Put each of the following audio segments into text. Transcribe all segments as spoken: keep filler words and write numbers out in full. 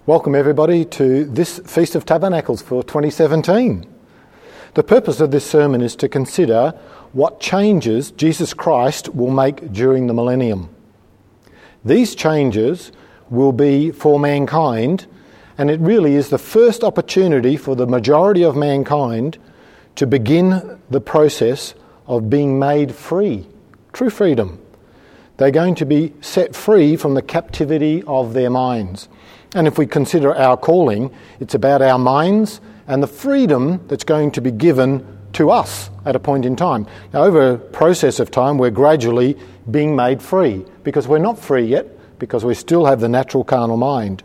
Welcome everybody to this Feast of Tabernacles for twenty seventeen. The purpose of this sermon is to consider what changes Jesus Christ will make during the millennium. These changes will be for mankind, and it really is the first opportunity for the majority of mankind to begin the process of being made free, true freedom. They're going to be set free from the captivity of their minds. And if we consider our calling, it's about our minds and the freedom that's going to be given to us at a point in time. Now, over a process of time, we're gradually being made free, because we're not free yet, because we still have the natural carnal mind.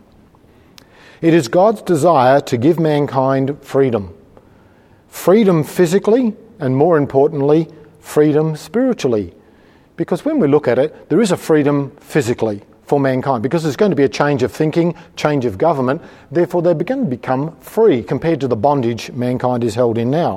It is God's desire to give mankind freedom. Freedom physically, and more importantly, freedom spiritually. Because when we look at it, there is a freedom physically for mankind, because there's going to be a change of thinking, change of government. Therefore, they begin to become free compared to the bondage mankind is held in now.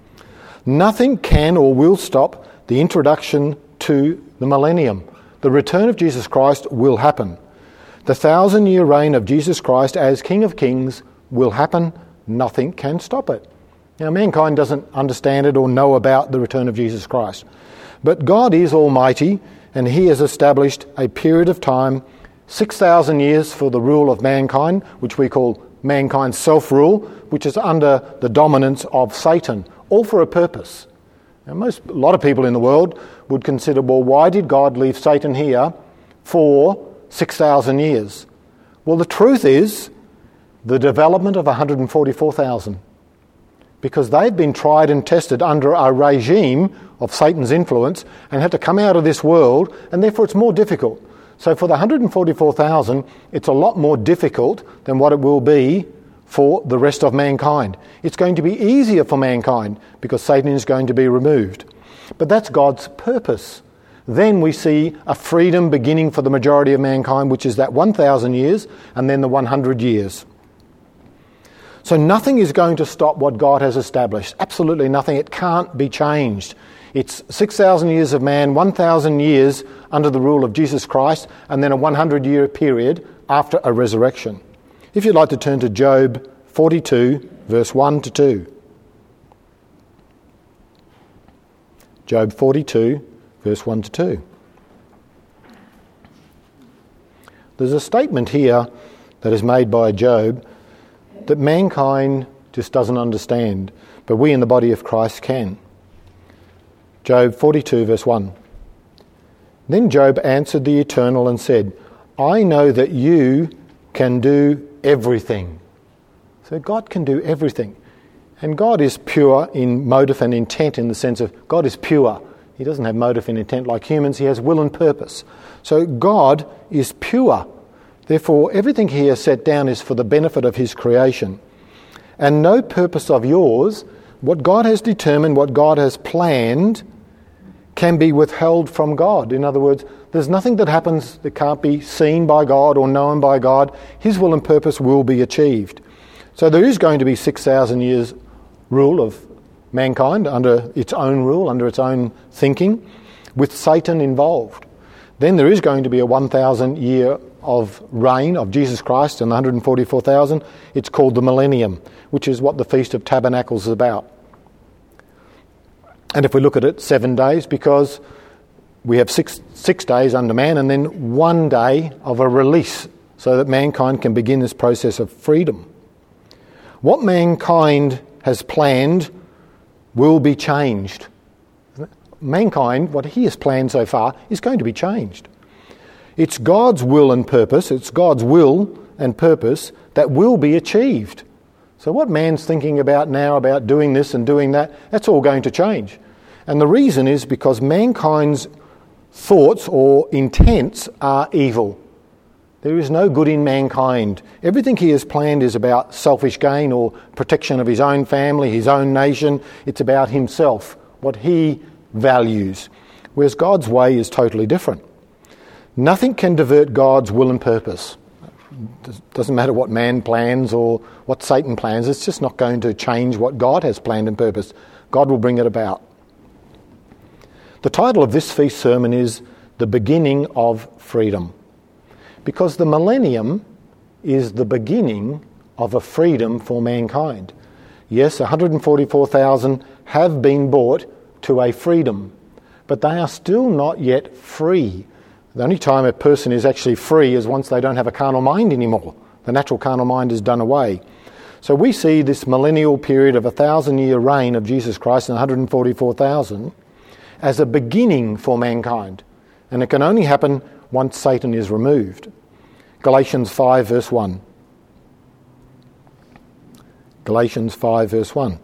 Nothing can or will stop the introduction to the millennium. The return of Jesus Christ will happen. The thousand-year reign of Jesus Christ as King of Kings will happen. Nothing can stop it. Now, mankind doesn't understand it or know about the return of Jesus Christ. But God is almighty, and he has established a period of time, six thousand years for the rule of mankind, which we call mankind's self-rule, which is under the dominance of Satan, all for a purpose. Now, most, a lot of people in the world would consider, well, why did God leave Satan here for six thousand years? Well, the truth is the development of one hundred forty-four thousand. Because they've been tried and tested under a regime of Satan's influence and had to come out of this world, and therefore it's more difficult. So for the one hundred forty-four thousand, it's a lot more difficult than what it will be for the rest of mankind. It's going to be easier for mankind because Satan is going to be removed. But that's God's purpose. Then we see a freedom beginning for the majority of mankind, which is that one thousand years and then the one hundred years. So nothing is going to stop what God has established. Absolutely nothing. It can't be changed. It's six thousand years of man, one thousand years under the rule of Jesus Christ, and then a one hundred year period after a resurrection. If you'd like to turn to Job forty-two, verse one to two. Job forty-two, verse one to two. There's a statement here that is made by Job that mankind just doesn't understand, but we in the body of Christ can. Job forty-two, verse one. Then Job answered the Eternal and said, I know that you can do everything. So God can do everything. And God is pure in motive and intent, in the sense of God is pure. He doesn't have motive and intent like humans. He has will and purpose. So God is pure. Therefore, everything he has set down is for the benefit of his creation. And no purpose of yours, what God has determined, what God has planned, can be withheld from God. In other words, there's nothing that happens that can't be seen by God or known by God. His will and purpose will be achieved. So there is going to be six thousand years rule of mankind under its own rule, under its own thinking, with Satan involved. Then there is going to be a one thousand year of reign of Jesus Christ and one hundred forty-four thousand. It's called the millennium, which is what the Feast of Tabernacles is about. And if we look at it, seven days, because we have six six days under man and then one day of a release, so that mankind can begin this process of freedom. What mankind has planned will be changed. Mankind, what he has planned so far, is going to be changed. It's God's will and purpose, it's God's will and purpose that will be achieved. So what man's thinking about now, about doing this and doing that, that's all going to change. And the reason is because mankind's thoughts or intents are evil. There is no good in mankind. Everything he has planned is about selfish gain or protection of his own family, his own nation. It's about himself, what he values. Whereas God's way is totally different. Nothing can divert God's will and purpose. It doesn't matter what man plans or what Satan plans. It's just not going to change what God has planned and purposed. God will bring it about. The title of this feast sermon is The Beginning of Freedom. Because the millennium is the beginning of a freedom for mankind. Yes, one hundred forty-four thousand have been brought to a freedom, but they are still not yet free. The only time a person is actually free is once they don't have a carnal mind anymore. The natural carnal mind is done away. So we see this millennial period of a thousand-year reign of Jesus Christ and one hundred forty-four thousand as a beginning for mankind. And it can only happen once Satan is removed. Galatians five verse one. Galatians five verse one.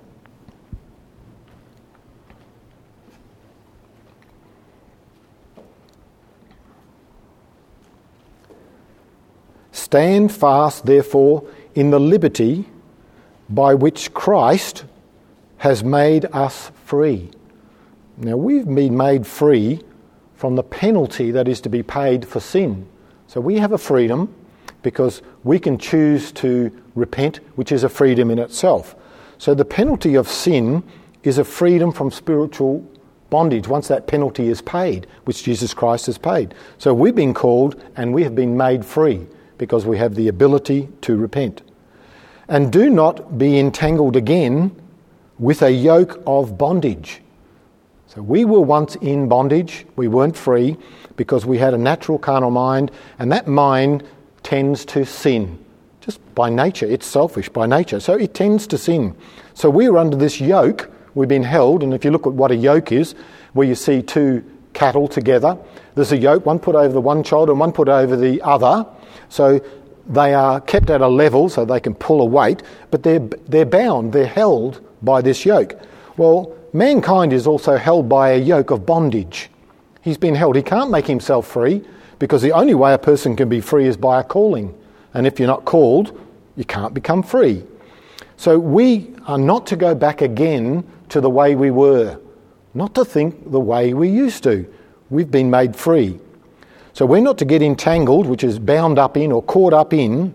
Stand fast, therefore, in the liberty by which Christ has made us free. Now, we've been made free from the penalty that is to be paid for sin. So we have a freedom because we can choose to repent, which is a freedom in itself. So the penalty of sin is a freedom from spiritual bondage once that penalty is paid, which Jesus Christ has paid. So we've been called and we have been made free because we have the ability to repent. And do not be entangled again with a yoke of bondage. So we were once in bondage, we weren't free because we had a natural carnal mind, and that mind tends to sin. Just by nature, it's selfish by nature, so it tends to sin. So we were under this yoke, we've been held, and if you look at what a yoke is, where you see two cattle together, there's a yoke, one put over the one shoulder and one put over the other, so they are kept at a level so they can pull a weight, but they're, they're bound, they're held by this yoke. Well, mankind is also held by a yoke of bondage. He's been held. He can't make himself free because the only way a person can be free is by a calling. And if you're not called, you can't become free. So we are not to go back again to the way we were, not to think the way we used to. We've been made free. So we're not to get entangled, which is bound up in or caught up in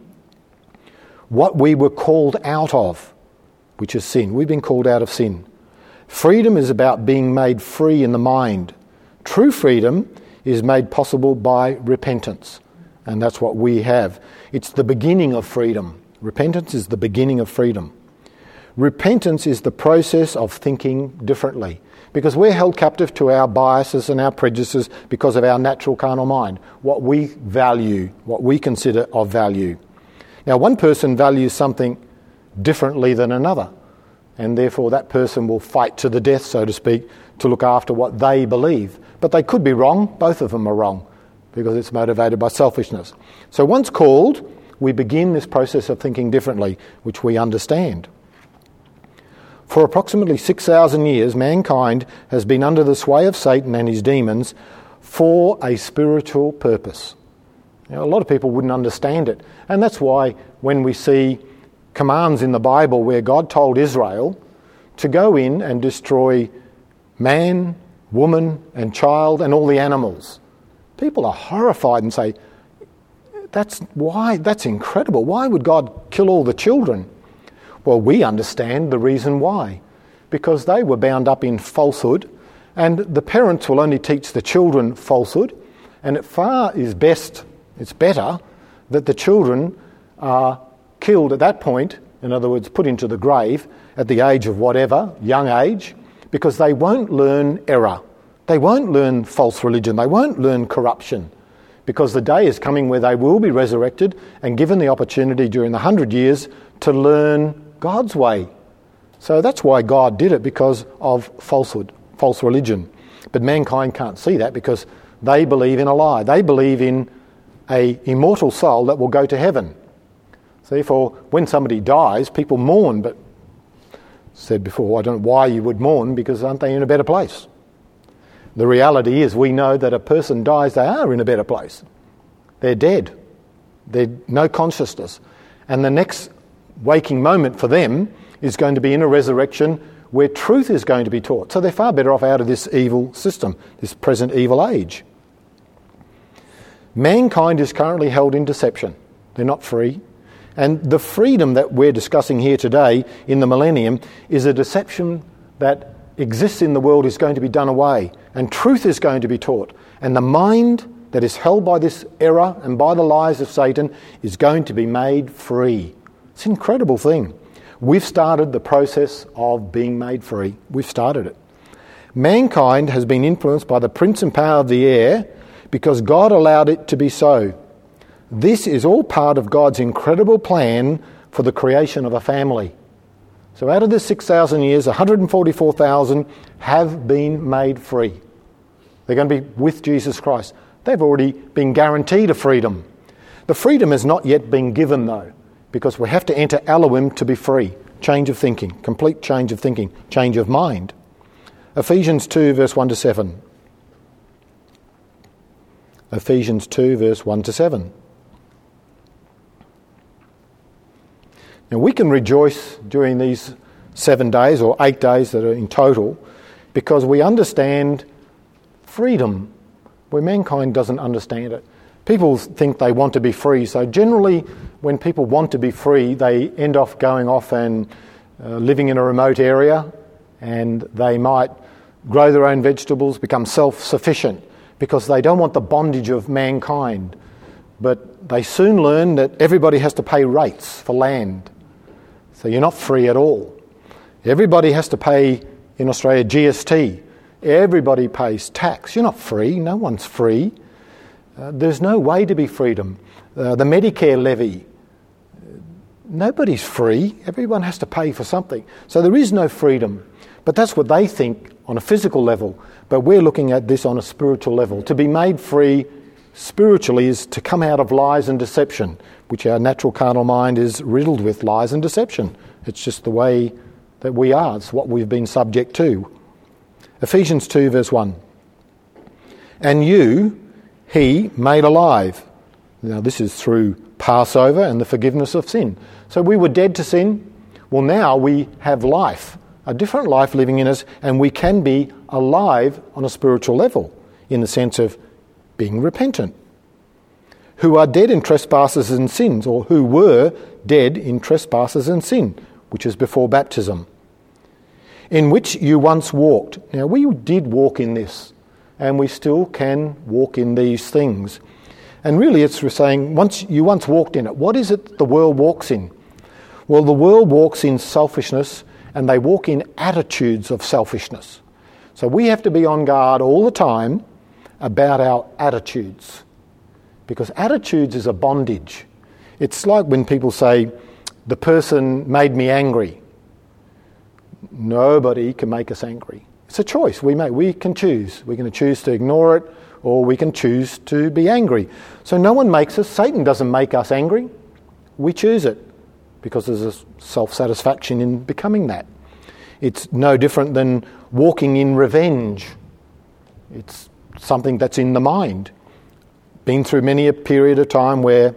what we were called out of, which is sin. We've been called out of sin. Freedom is about being made free in the mind. True freedom is made possible by repentance, and that's what we have. It's the beginning of freedom. Repentance is the beginning of freedom. Repentance is the process of thinking differently, because we're held captive to our biases and our prejudices because of our natural carnal mind, what we value, what we consider of value. Now, one person values something differently than another, and therefore that person will fight to the death, so to speak, to look after what they believe. But they could be wrong. Both of them are wrong because it's motivated by selfishness. So once called, we begin this process of thinking differently, which we understand. For approximately six thousand years, mankind has been under the sway of Satan and his demons for a spiritual purpose. Now, a lot of people wouldn't understand it, and that's why when we see commands in the Bible where God told Israel to go in and destroy man, woman and child and all the animals, people are horrified and say, that's why that's incredible. Why would God kill all the children? Well, we understand the reason why. Because they were bound up in falsehood, and the parents will only teach the children falsehood, and it far is best, it's better, that the children are killed at that point, in other words, put into the grave at the age of whatever, young age, because they won't learn error. They won't learn false religion. They won't learn corruption, because the day is coming where they will be resurrected and given the opportunity during the hundred years to learn God's way. So that's why God did it, because of falsehood, false religion. But mankind can't see that because they believe in a lie. They believe in a immortal soul that will go to heaven. Therefore, when somebody dies, people mourn, but said before, I don't know why you would mourn, because aren't they in a better place? The reality is we know that a person dies, they are in a better place. They're dead. They're no consciousness. And the next waking moment for them is going to be in a resurrection where truth is going to be taught. So they're far better off out of this evil system, this present evil age. Mankind is currently held in deception. They're not free. And the freedom that we're discussing here today in the millennium is a deception that exists in the world is going to be done away, and truth is going to be taught. And the mind that is held by this error and by the lies of Satan is going to be made free. It's an incredible thing. We've started the process of being made free. We've started it. Mankind has been influenced by the prince and power of the air because God allowed it to be so. This is all part of God's incredible plan for the creation of a family. So out of this six thousand years, one hundred forty-four thousand have been made free. They're going to be with Jesus Christ. They've already been guaranteed a freedom. The freedom has not yet been given though, because we have to enter Elohim to be free. Change of thinking, complete change of thinking, change of mind. Ephesians two verse one to seven. Ephesians two verse one to seven. Now we can rejoice during these seven days or eight days that are in total because we understand freedom where mankind doesn't understand it. People think they want to be free, so generally when people want to be free they end off going off and uh, living in a remote area, and they might grow their own vegetables, become self-sufficient because they don't want the bondage of mankind. But they soon learn that everybody has to pay rates for land. So you're not free at all. Everybody has to pay, in Australia, G S T. Everybody pays tax. You're not free. No one's free. Uh, there's no way to be freedom. Uh, the Medicare levy. Nobody's free. Everyone has to pay for something. So there is no freedom. But that's what they think on a physical level. But we're looking at this on a spiritual level. To be made free spiritually is to come out of lies and deception, which our natural carnal mind is riddled with lies and deception. It's just the way that we are. It's what we've been subject to. Ephesians two verse one. And you, he made alive. Now this is through Passover and the forgiveness of sin. So we were dead to sin. Well, now we have life, a different life living in us, and we can be alive on a spiritual level in the sense of being repentant. Who are dead in trespasses and sins, or who were dead in trespasses and sin, which is before baptism, in which you once walked. Now we did walk in this, and we still can walk in these things. And really it's saying, once you once walked in it. What is it the world walks in? Well, the world walks in selfishness, and they walk in attitudes of selfishness. So we have to be on guard all the time about our attitudes, because attitudes is a bondage. It's like when people say, the person made me angry. Nobody can make us angry. It's a choice we make. We can choose. We're going to choose to ignore it, or we can choose to be angry. So no one makes us. Satan doesn't make us angry. We choose it because there's a self-satisfaction in becoming that. It's no different than walking in revenge. It's something that's in the mind. Been through many a period of time where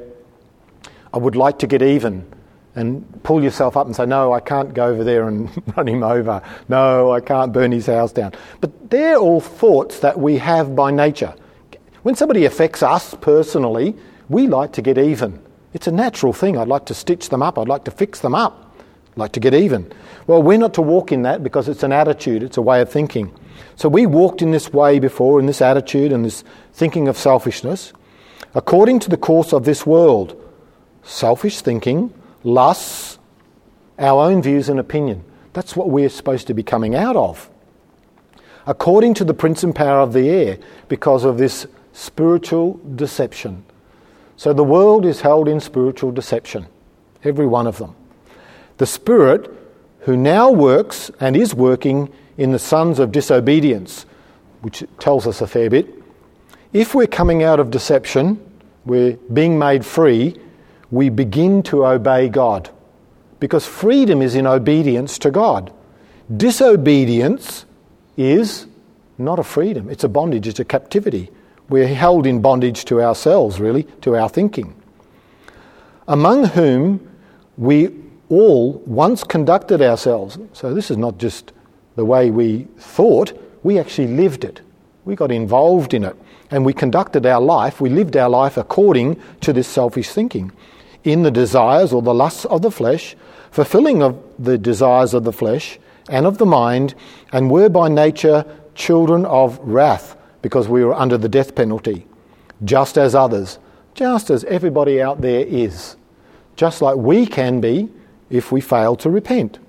I would like to get even and pull yourself up and say, no, I can't go over there and run him over. No, I can't burn his house down. But they're all thoughts that we have by nature. When somebody affects us personally, we like to get even. It's a natural thing. I'd like to stitch them up. I'd like to fix them up. I'd like to get even. Well, we're not to walk in that because it's an attitude. It's a way of thinking. So we walked in this way before, in this attitude and this thinking of selfishness, according to the course of this world. Selfish thinking, lusts, our own views and opinion. That's what we're supposed to be coming out of. According to the prince and power of the air, because of this spiritual deception. So the world is held in spiritual deception, every one of them. The spirit who now works and is working in the sons of disobedience, which tells us a fair bit. If we're coming out of deception, we're being made free, we begin to obey God. Because freedom is in obedience to God. Disobedience is not a freedom. It's a bondage. It's a captivity. We're held in bondage to ourselves, really, to our thinking. Among whom we all once conducted ourselves. So this is not just the way we thought. We actually lived it. We got involved in it. And we conducted our life, we lived our life according to this selfish thinking. In the desires or the lusts of the flesh, fulfilling of the desires of the flesh and of the mind, and were by nature children of wrath, because we were under the death penalty. just as others, just as everybody out there is, just like we can be if we fail to repent.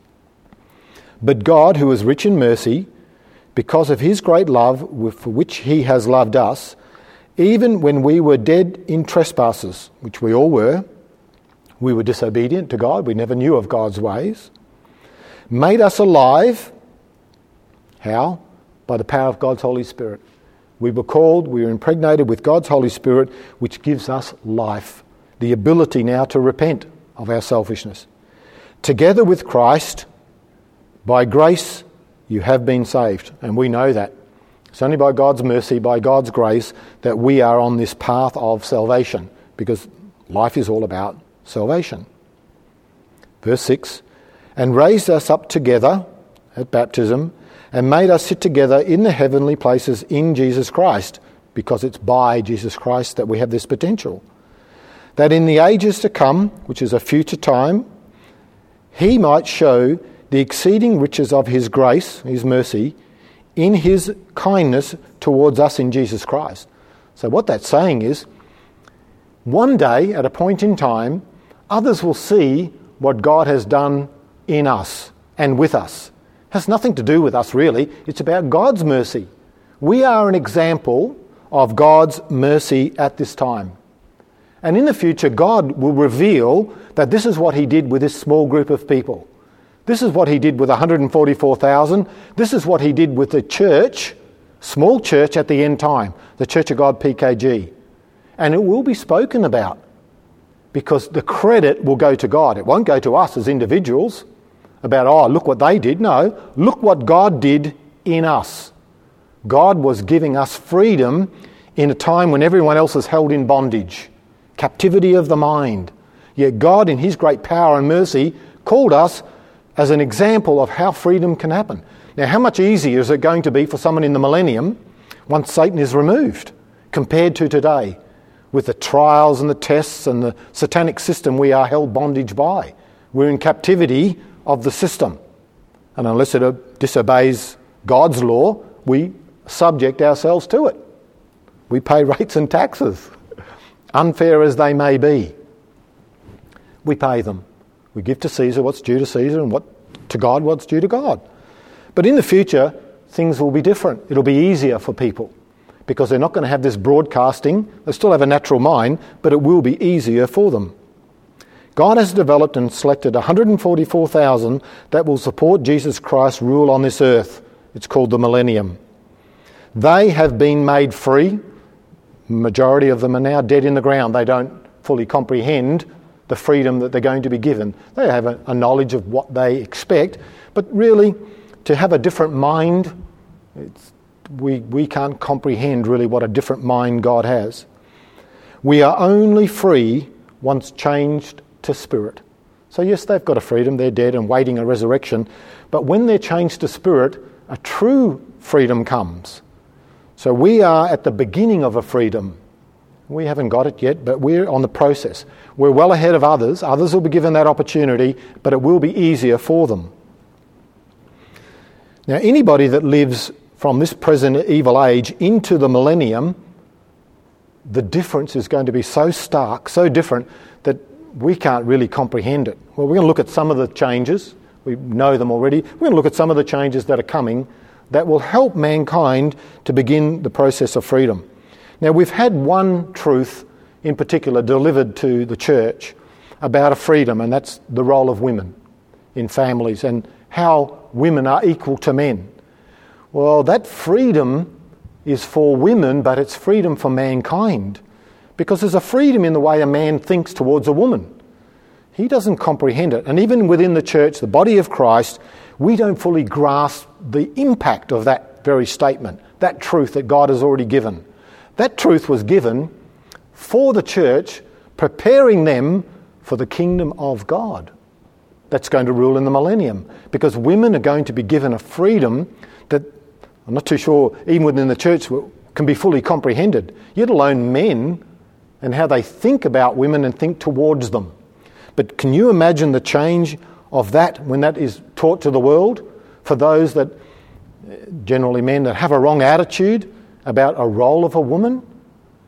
But God, who is rich in mercy, because of his great love for which he has loved us, even when we were dead in trespasses, which we all were, we were disobedient to God, we never knew of God's ways, made us alive. How? By the power of God's Holy Spirit. We were called, we were impregnated with God's Holy Spirit, which gives us life, the ability now to repent of our selfishness. Together with Christ, by grace you have been saved, and we know that. It's only by God's mercy, by God's grace, that we are on this path of salvation, because life is all about salvation. Verse six, and raised us up together at baptism, and made us sit together in the heavenly places in Jesus Christ, because it's by Jesus Christ that we have this potential. That in the ages to come, which is a future time, he might show the exceeding riches of his grace, his mercy, in his kindness towards us in Jesus Christ. So what that's saying is, one day, at a point in time, others will see what God has done in us and with us. It has nothing to do with us, really. It's about God's mercy. We are an example of God's mercy at this time. And in the future, God will reveal that this is what he did with this small group of people. This is what he did with one hundred forty-four thousand. This is what he did with the church, small church at the end time, the Church of God P K G. And it will be spoken about, because the credit will go to God. It won't go to us as individuals about, oh, look what they did. No, look what God did in us. God was giving us freedom in a time when everyone else is held in bondage, captivity of the mind. Yet God, in his great power and mercy, called us as an example of how freedom can happen. Now, how much easier is it going to be for someone in the millennium once Satan is removed compared to today, with the trials and the tests and the satanic system we are held bondage by? We're in captivity of the system. And unless it disobeys God's law, we subject ourselves to it. We pay rates and taxes, unfair as they may be. We pay them. We give to Caesar what's due to Caesar, and what to God what's due to God. But in the future, things will be different. It'll be easier for people, because they're not going to have this broadcasting. They still have a natural mind, but it will be easier for them. God has developed and selected one hundred forty-four thousand that will support Jesus Christ's rule on this earth. It's called the millennium. They have been made free. The majority of them are now dead in the ground. They don't fully comprehend the freedom that they're going to be given. They have a, a knowledge of what they expect, but really to have a different mind, it's, we, we can't comprehend really what a different mind God has. We are only free once changed to spirit. So yes, they've got a freedom, they're dead and waiting a resurrection, but when they're changed to spirit, a true freedom comes. So we are at the beginning of a freedom. We haven't got it yet, but we're on the process. We're well ahead of others. Others will be given that opportunity, but it will be easier for them. Now, anybody that lives from this present evil age into the millennium, the difference is going to be so stark, so different, that we can't really comprehend it. Well, we're going to look at some of the changes. We know them already. We're going to look at some of the changes that are coming that will help mankind to begin the process of freedom. Now, we've had one truth in particular delivered to the church about a freedom, and that's the role of women in families and how women are equal to men. Well, that freedom is for women, but it's freedom for mankind, because there's a freedom in the way a man thinks towards a woman. He doesn't comprehend it. And even within the church, the body of Christ, we don't fully grasp the impact of that very statement, that truth that God has already given. That truth was given for the church, preparing them for the kingdom of God that's going to rule in the millennium. Because women are going to be given a freedom that I'm not too sure even within the church can be fully comprehended, yet alone men and how they think about women and think towards them. But can you imagine the change of that when that is taught to the world for those that, generally men, that have a wrong attitude about a role of a woman?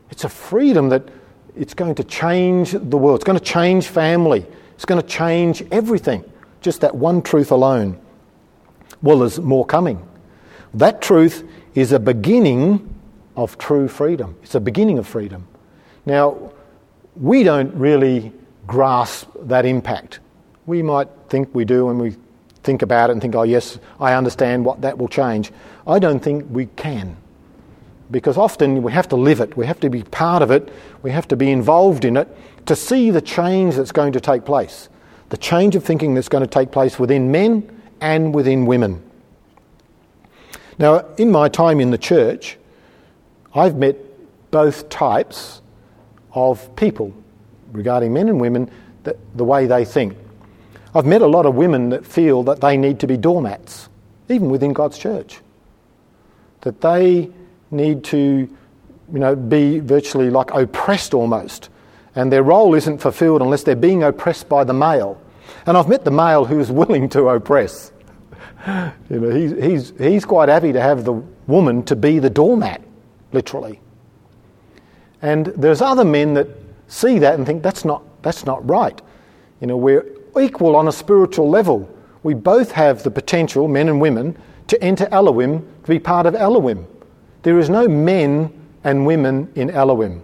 It's a freedom that it's going to change the world. It's going to change family. It's going to change everything. Just that one truth alone. Well, there's more coming. That truth is a beginning of true freedom. It's a beginning of freedom. Now, we don't really grasp that impact. We might think we do, and we think about it and think, oh yes, I understand what that will change. I don't think we can. Because often we have to live it, we have to be part of it, we have to be involved in it to see the change that's going to take place. The change of thinking that's going to take place within men and within women. Now, in my time in the church, I've met both types of people regarding men and women, that, the way they think. I've met a lot of women that feel that they need to be doormats, even within God's church. That they need to, you know, be virtually like oppressed almost. And their role isn't fulfilled unless they're being oppressed by the male. And I've met the male who is willing to oppress. You know, he's, he's, he's quite happy to have the woman to be the doormat, literally. And there's other men that see that and think that's not, that's not right. You know, we're equal on a spiritual level. We both have the potential, men and women, to enter Elohim, to be part of Elohim. There is no men and women in Elohim.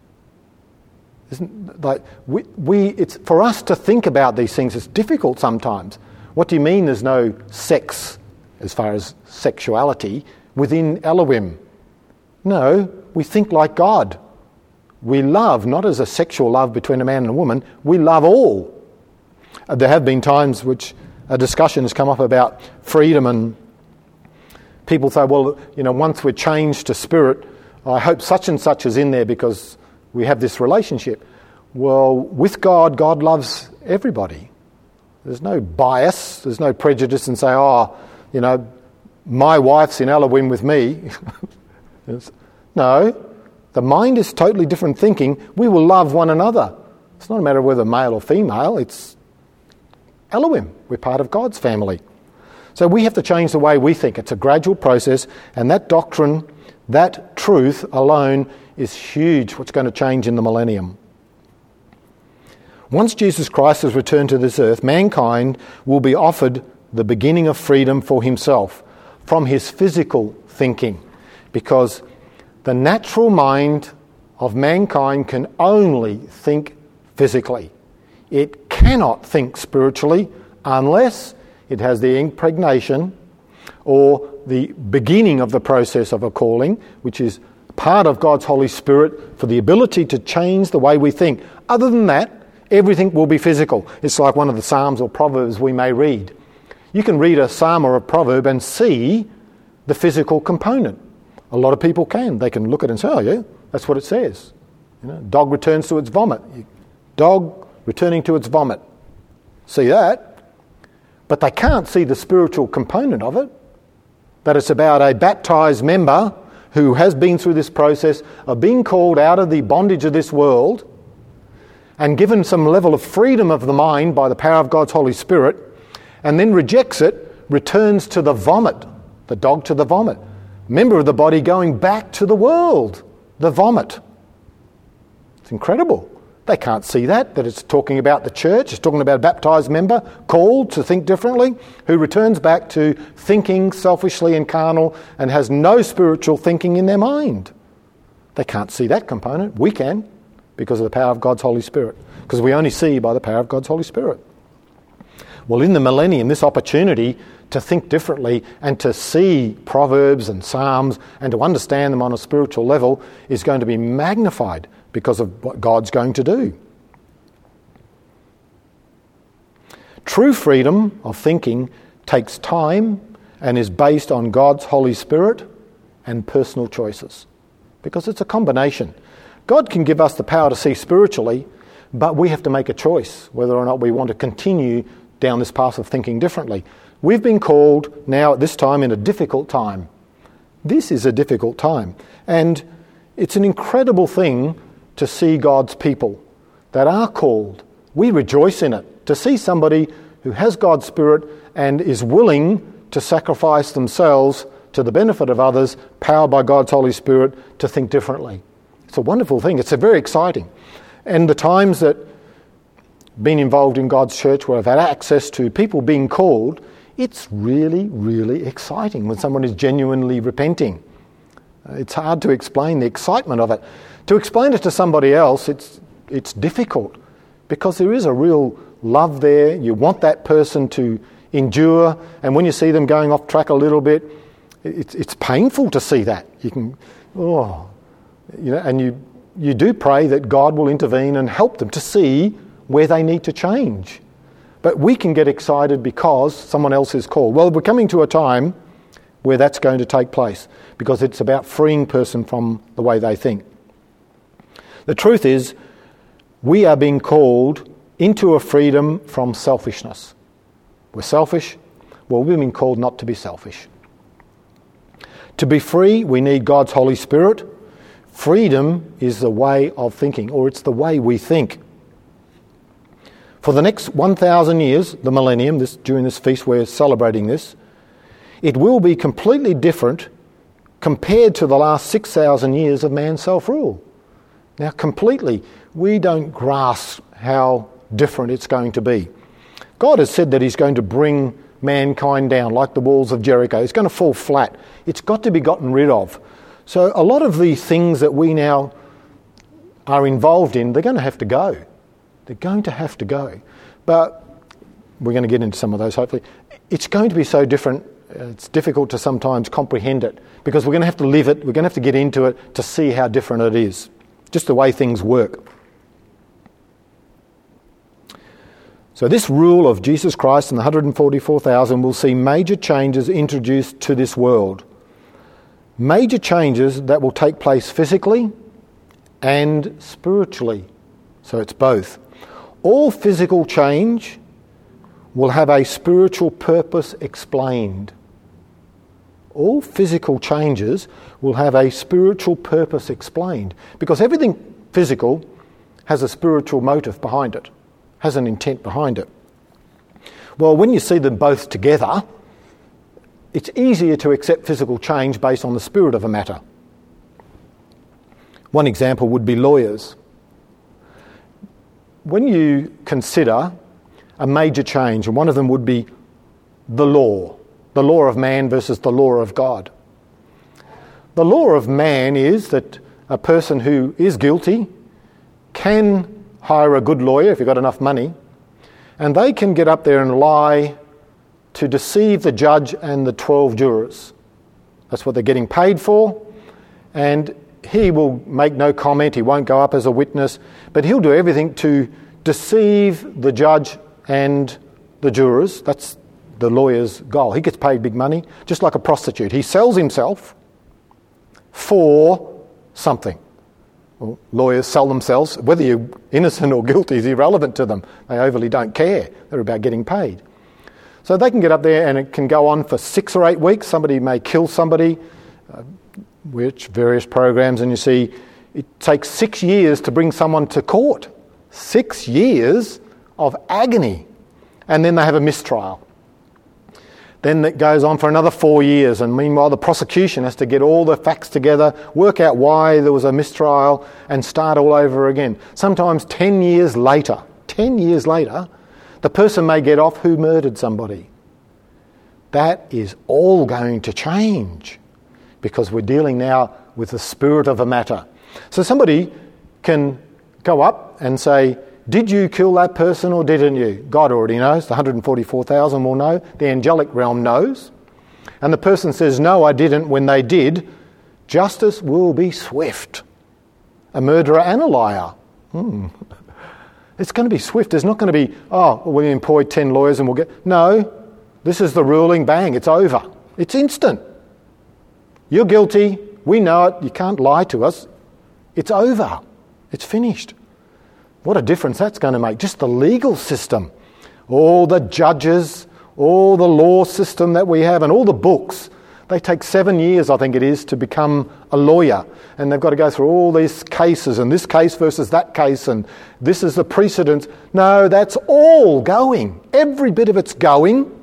Isn't like we, we it's for us to think about these things, it's difficult sometimes. What do you mean there's no sex as far as sexuality within Elohim? No, we think like God. We love, not as a sexual love between a man and a woman, we love all. Uh, there have been times which a discussion has come up about freedom, and people say, well, you know, once we're changed to spirit, I hope such and such is in there because we have this relationship. Well, with God, God loves everybody. There's no bias, there's no prejudice and say, oh, you know, my wife's in Elohim with me. No, the mind is totally different thinking. We will love one another. It's not a matter of whether male or female, it's Elohim. We're part of God's family. So we have to change the way we think. It's a gradual process, and that doctrine, that truth alone is huge, what's going to change in the millennium. Once Jesus Christ has returned to this earth, mankind will be offered the beginning of freedom for himself from his physical thinking, because the natural mind of mankind can only think physically. It cannot think spiritually unless it has the impregnation or the beginning of the process of a calling, which is part of God's Holy Spirit for the ability to change the way we think. Other than that, everything will be physical. It's like one of the Psalms or Proverbs we may read. You can read a Psalm or a Proverb and see the physical component. A lot of people can. They can look at it and say, oh yeah, that's what it says. You know, dog returns to its vomit. Dog returning to its vomit. See that? But they can't see the spiritual component of it. That it's about a baptised member who has been through this process of being called out of the bondage of this world and given some level of freedom of the mind by the power of God's Holy Spirit, and then rejects it, returns to the vomit, the dog to the vomit. Member of the body going back to the world, the vomit. It's incredible. They can't see that, that it's talking about the church, it's talking about a baptised member called to think differently, who returns back to thinking selfishly and carnal and has no spiritual thinking in their mind. They can't see that component. We can, because of the power of God's Holy Spirit, because we only see by the power of God's Holy Spirit. Well, in the millennium, this opportunity to think differently and to see Proverbs and Psalms and to understand them on a spiritual level is going to be magnified because of what God's going to do. True freedom of thinking takes time and is based on God's Holy Spirit and personal choices, because it's a combination. God can give us the power to see spiritually, but we have to make a choice whether or not we want to continue down this path of thinking differently. We've been called now at this time in a difficult time. This is a difficult time. And it's an incredible thing to see God's people that are called. We rejoice in it. To see somebody who has God's Spirit and is willing to sacrifice themselves to the benefit of others, powered by God's Holy Spirit, to think differently. It's a wonderful thing. It's a very exciting. And the times that been involved in God's church where I've had access to people being called, it's really, really exciting when someone is genuinely repenting. Uh, it's hard to explain the excitement of it. To explain it to somebody else, it's it's difficult because there is a real love there. You want that person to endure, and when you see them going off track a little bit, it's it's painful to see that. You can, oh, you know, and you you do pray that God will intervene and help them to see where they need to change. But we can get excited because someone else is called. Well, we're coming to a time where that's going to take place because it's about freeing person from the way they think. The truth is, we are being called into a freedom from selfishness. We're selfish. Well, we've been called not to be selfish. To be free, we need God's Holy Spirit. Freedom is the way of thinking, or it's the way we think. For the next one thousand years, the millennium, this, during this feast we're celebrating this, it will be completely different compared to the last six thousand years of man's self-rule. Now, completely, we don't grasp how different it's going to be. God has said that he's going to bring mankind down like the walls of Jericho. It's going to fall flat. It's got to be gotten rid of. So a lot of the things that we now are involved in, they're going to have to go. They're going to have to go. But we're going to get into some of those, hopefully. It's going to be so different, it's difficult to sometimes comprehend it because we're going to have to live it, we're going to have to get into it to see how different it is. Just the way things work. So this rule of Jesus Christ and the one hundred forty-four thousand will see major changes introduced to this world. Major changes that will take place physically and spiritually. So it's both. All physical change will have a spiritual purpose explained. All physical changes will have a spiritual purpose explained because everything physical has a spiritual motive behind it, has an intent behind it. Well, when you see them both together, it's easier to accept physical change based on the spirit of a matter. One example would be lawyers. When you consider a major change, and one of them would be the law, the law of man versus the law of God. The law of man is that a person who is guilty can hire a good lawyer if you've got enough money, and they can get up there and lie to deceive the judge and the twelve jurors. That's what they're getting paid for, and he will make no comment, he won't go up as a witness, but he'll do everything to deceive the judge and the jurors. That's the lawyer's goal. He gets paid big money, just like a prostitute. He sells himself for something. Well, lawyers sell themselves. Whether you're innocent or guilty is irrelevant to them. They overly don't care. They're about getting paid. So they can get up there and it can go on for six or eight weeks. Somebody may kill somebody, uh, which various programs, and you see it takes six years to bring someone to court. Six years of agony. And then they have a mistrial. Then it goes on for another four years, and meanwhile the prosecution has to get all the facts together, work out why there was a mistrial, and start all over again. Sometimes ten years later, ten years later, the person may get off who murdered somebody. That is all going to change because we're dealing now with the spirit of a matter. So somebody can go up and say, did you kill that person or didn't you? God already knows. The one hundred forty-four thousand will know. The angelic realm knows. And the person says, no, I didn't. When they did, justice will be swift. A murderer and a liar. Hmm. It's going to be swift. There's not going to be, oh, we employ ten lawyers and we'll get... No, this is the ruling, bang, it's over. It's instant. You're guilty. We know it. You can't lie to us. It's over. It's finished. What a difference that's going to make. Just the legal system, all the judges, all the law system that we have and all the books. They take seven years, I think it is, to become a lawyer. And they've got to go through all these cases and this case versus that case and this is the precedent. No, that's all going. Every bit of it's going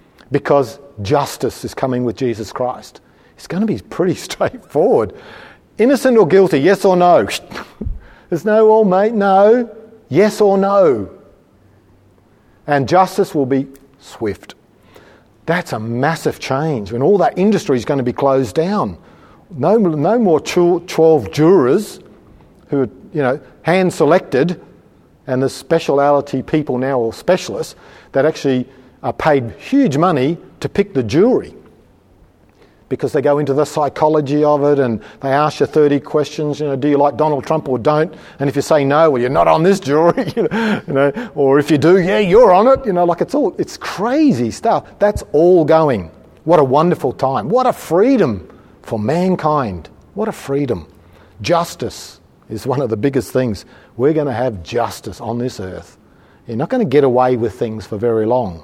because justice is coming with Jesus Christ. It's going to be pretty straightforward. Innocent or guilty, yes or no? There's no, well, mate, no. Yes or no? And justice will be swift. That's a massive change when all that industry is going to be closed down. No, no more twelve jurors who are, you know, hand-selected, and the speciality people now, or specialists, that actually are paid huge money to pick the jury, because they go into the psychology of it and they ask you thirty questions, you know, do you like Donald Trump or don't? And if you say no, well, you're not on this jury, you know, you know, or if you do, yeah, you're on it, you know, like it's all, it's crazy stuff. That's all going. What a wonderful time. What a freedom for mankind. What a freedom. Justice is one of the biggest things. We're going to have justice on this earth. You're not going to get away with things for very long.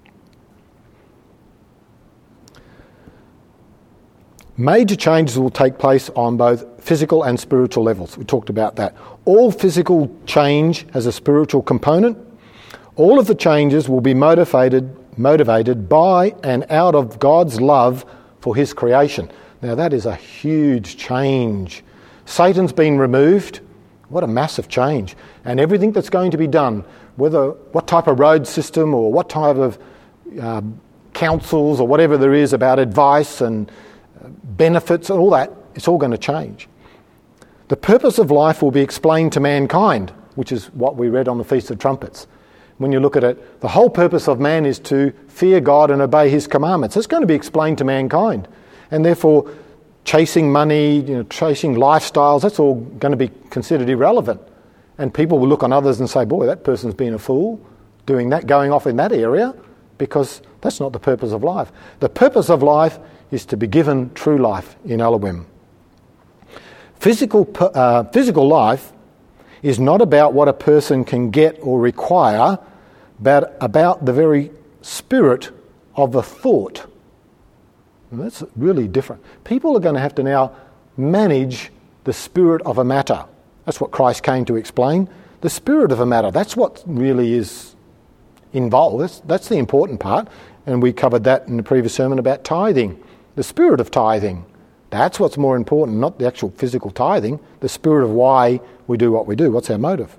Major changes will take place on both physical and spiritual levels. We talked about that. All physical change has a spiritual component. All of the changes will be motivated, motivated by and out of God's love for his creation. Now that is a huge change. Satan's been removed. What a massive change. And everything that's going to be done, whether what type of road system or what type of um, councils or whatever there is about advice and benefits and all that, it's all going to change. The purpose of life will be explained to mankind, which is what we read on the Feast of Trumpets. When you look at it, the whole purpose of man is to fear God and obey his commandments. It's going to be explained to mankind. And therefore, chasing money, you know, chasing lifestyles, that's all going to be considered irrelevant. And people will look on others and say, boy, that person's been a fool doing that, going off in that area, because that's not the purpose of life. The purpose of life is to be given true life in Elohim. Physical, uh, physical life is not about what a person can get or require, but about the very spirit of the thought. And that's really different. People are going to have to now manage the spirit of a matter. That's what Christ came to explain. The spirit of a matter, that's what really is involved. That's, that's the important part. And we covered that in the previous sermon about tithing. The spirit of tithing, that's what's more important, not the actual physical tithing, the spirit of why we do what we do. What's our motive?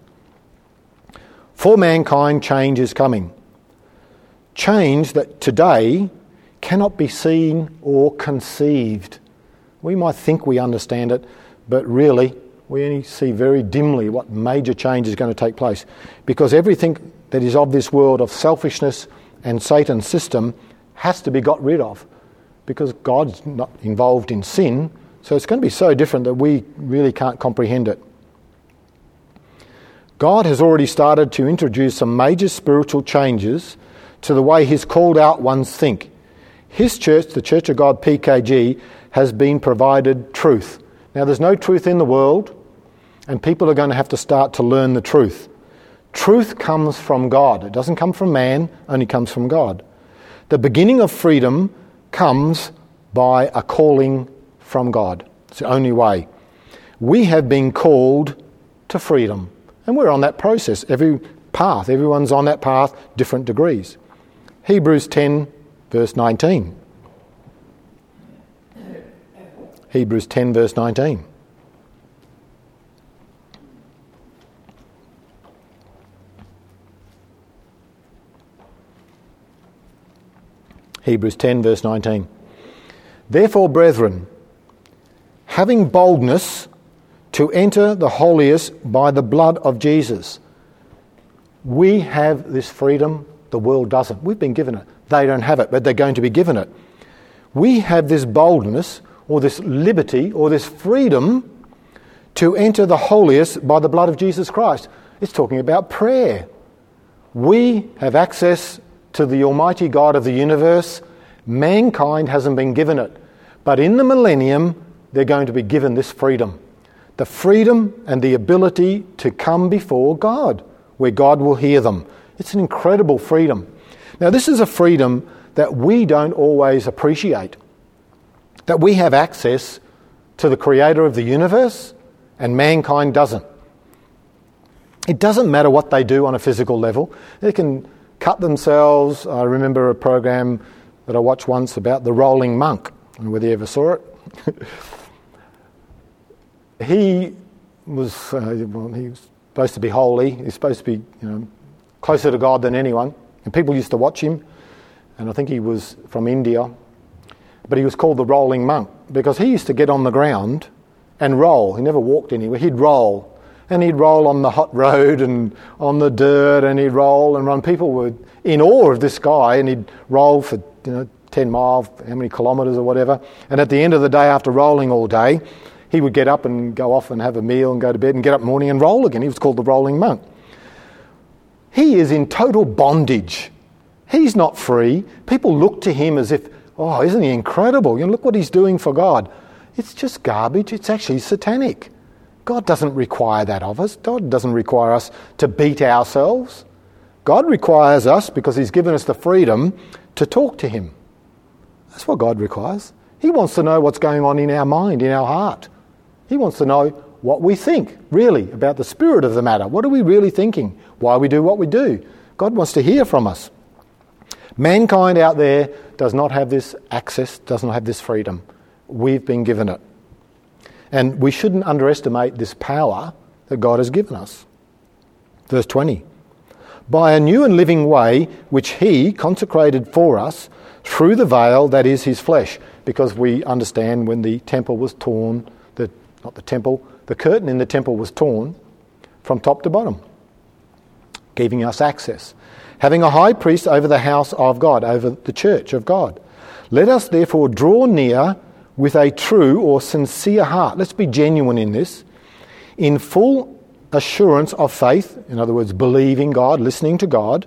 For mankind, change is coming. Change that today cannot be seen or conceived. We might think we understand it, but really we only see very dimly what major change is going to take place, because everything that is of this world of selfishness and Satan's system has to be got rid of, because God's not involved in sin, so it's going to be so different that we really can't comprehend it. God has already started to introduce some major spiritual changes to the way his called out ones think. His church, the Church of God P K G, has been provided truth. Now there's no truth in the world, and people are going to have to start to learn the truth. Truth comes from God. It doesn't come from man, only comes from God. The beginning of freedom comes by a calling from God. It's the only way. We have been called to freedom, and we're on that process. Every path, everyone's on that path, different degrees. Hebrews ten, verse nineteen. Hebrews ten, verse nineteen. Hebrews ten, verse nineteen. Therefore, brethren, having boldness to enter the holiest by the blood of Jesus. We have this freedom, the world doesn't. We've been given it. They don't have it, but they're going to be given it. We have this boldness, or this liberty, or this freedom to enter the holiest by the blood of Jesus Christ. It's talking about prayer. We have access to the Almighty God of the universe. Mankind hasn't been given it. But in the millennium, they're going to be given this freedom. The freedom and the ability to come before God, where God will hear them. It's an incredible freedom. Now, this is a freedom that we don't always appreciate. That we have access to the Creator of the universe, and mankind doesn't. It doesn't matter what they do on a physical level. They can cut themselves. I remember a program that I watched once about the rolling monk. I don't know whether you ever saw it. he was uh, well, he was supposed to be holy. He's supposed to be, you know, closer to God than anyone. And people used to watch him. And I think he was from India. But he was called the rolling monk because he used to get on the ground and roll. He never walked anywhere. He'd roll. And he'd roll on the hot road and on the dirt, and he'd roll and run. People were in awe of this guy, and he'd roll for, you know, ten miles, how many kilometres or whatever. And at the end of the day, after rolling all day, he would get up and go off and have a meal and go to bed and get up in the morning and roll again. He was called the rolling monk. He is in total bondage. He's not free. People look to him as if, oh, isn't he incredible? You know, look what he's doing for God. It's just garbage. It's actually satanic. God doesn't require that of us. God doesn't require us to beat ourselves. God requires us, because he's given us the freedom, to talk to him. That's what God requires. He wants to know what's going on in our mind, in our heart. He wants to know what we think, really, about the spirit of the matter. What are we really thinking? Why we do what we do? God wants to hear from us. Mankind out there does not have this access, does not have this freedom. We've been given it. And we shouldn't underestimate this power that God has given us. Verse twenty. By a new and living way which he consecrated for us through the veil that is his flesh. Because we understand when the temple was torn, the not the temple, the curtain in the temple was torn from top to bottom, giving us access. Having a high priest over the house of God, over the church of God. Let us therefore draw near with a true or sincere heart. Let's be genuine in this. In full assurance of faith, in other words, believing God, listening to God.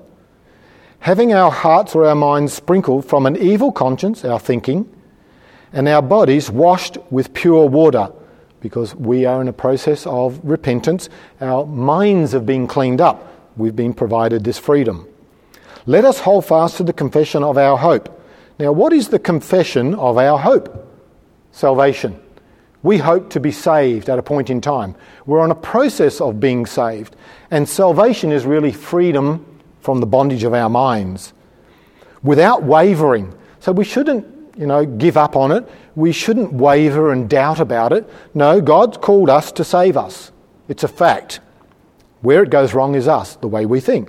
Having our hearts or our minds sprinkled from an evil conscience, our thinking, and our bodies washed with pure water, because we are in a process of repentance. Our minds have been cleaned up. We've been provided this freedom. Let us hold fast to the confession of our hope. Now, what is the confession of our hope? Salvation. We hope to be saved at a point in time. We're on a process of being saved. And salvation is really freedom from the bondage of our minds, without wavering. So we shouldn't, you know, give up on it. We shouldn't waver and doubt about it. No, God's called us to save us. It's a fact. Where it goes wrong is us, the way we think.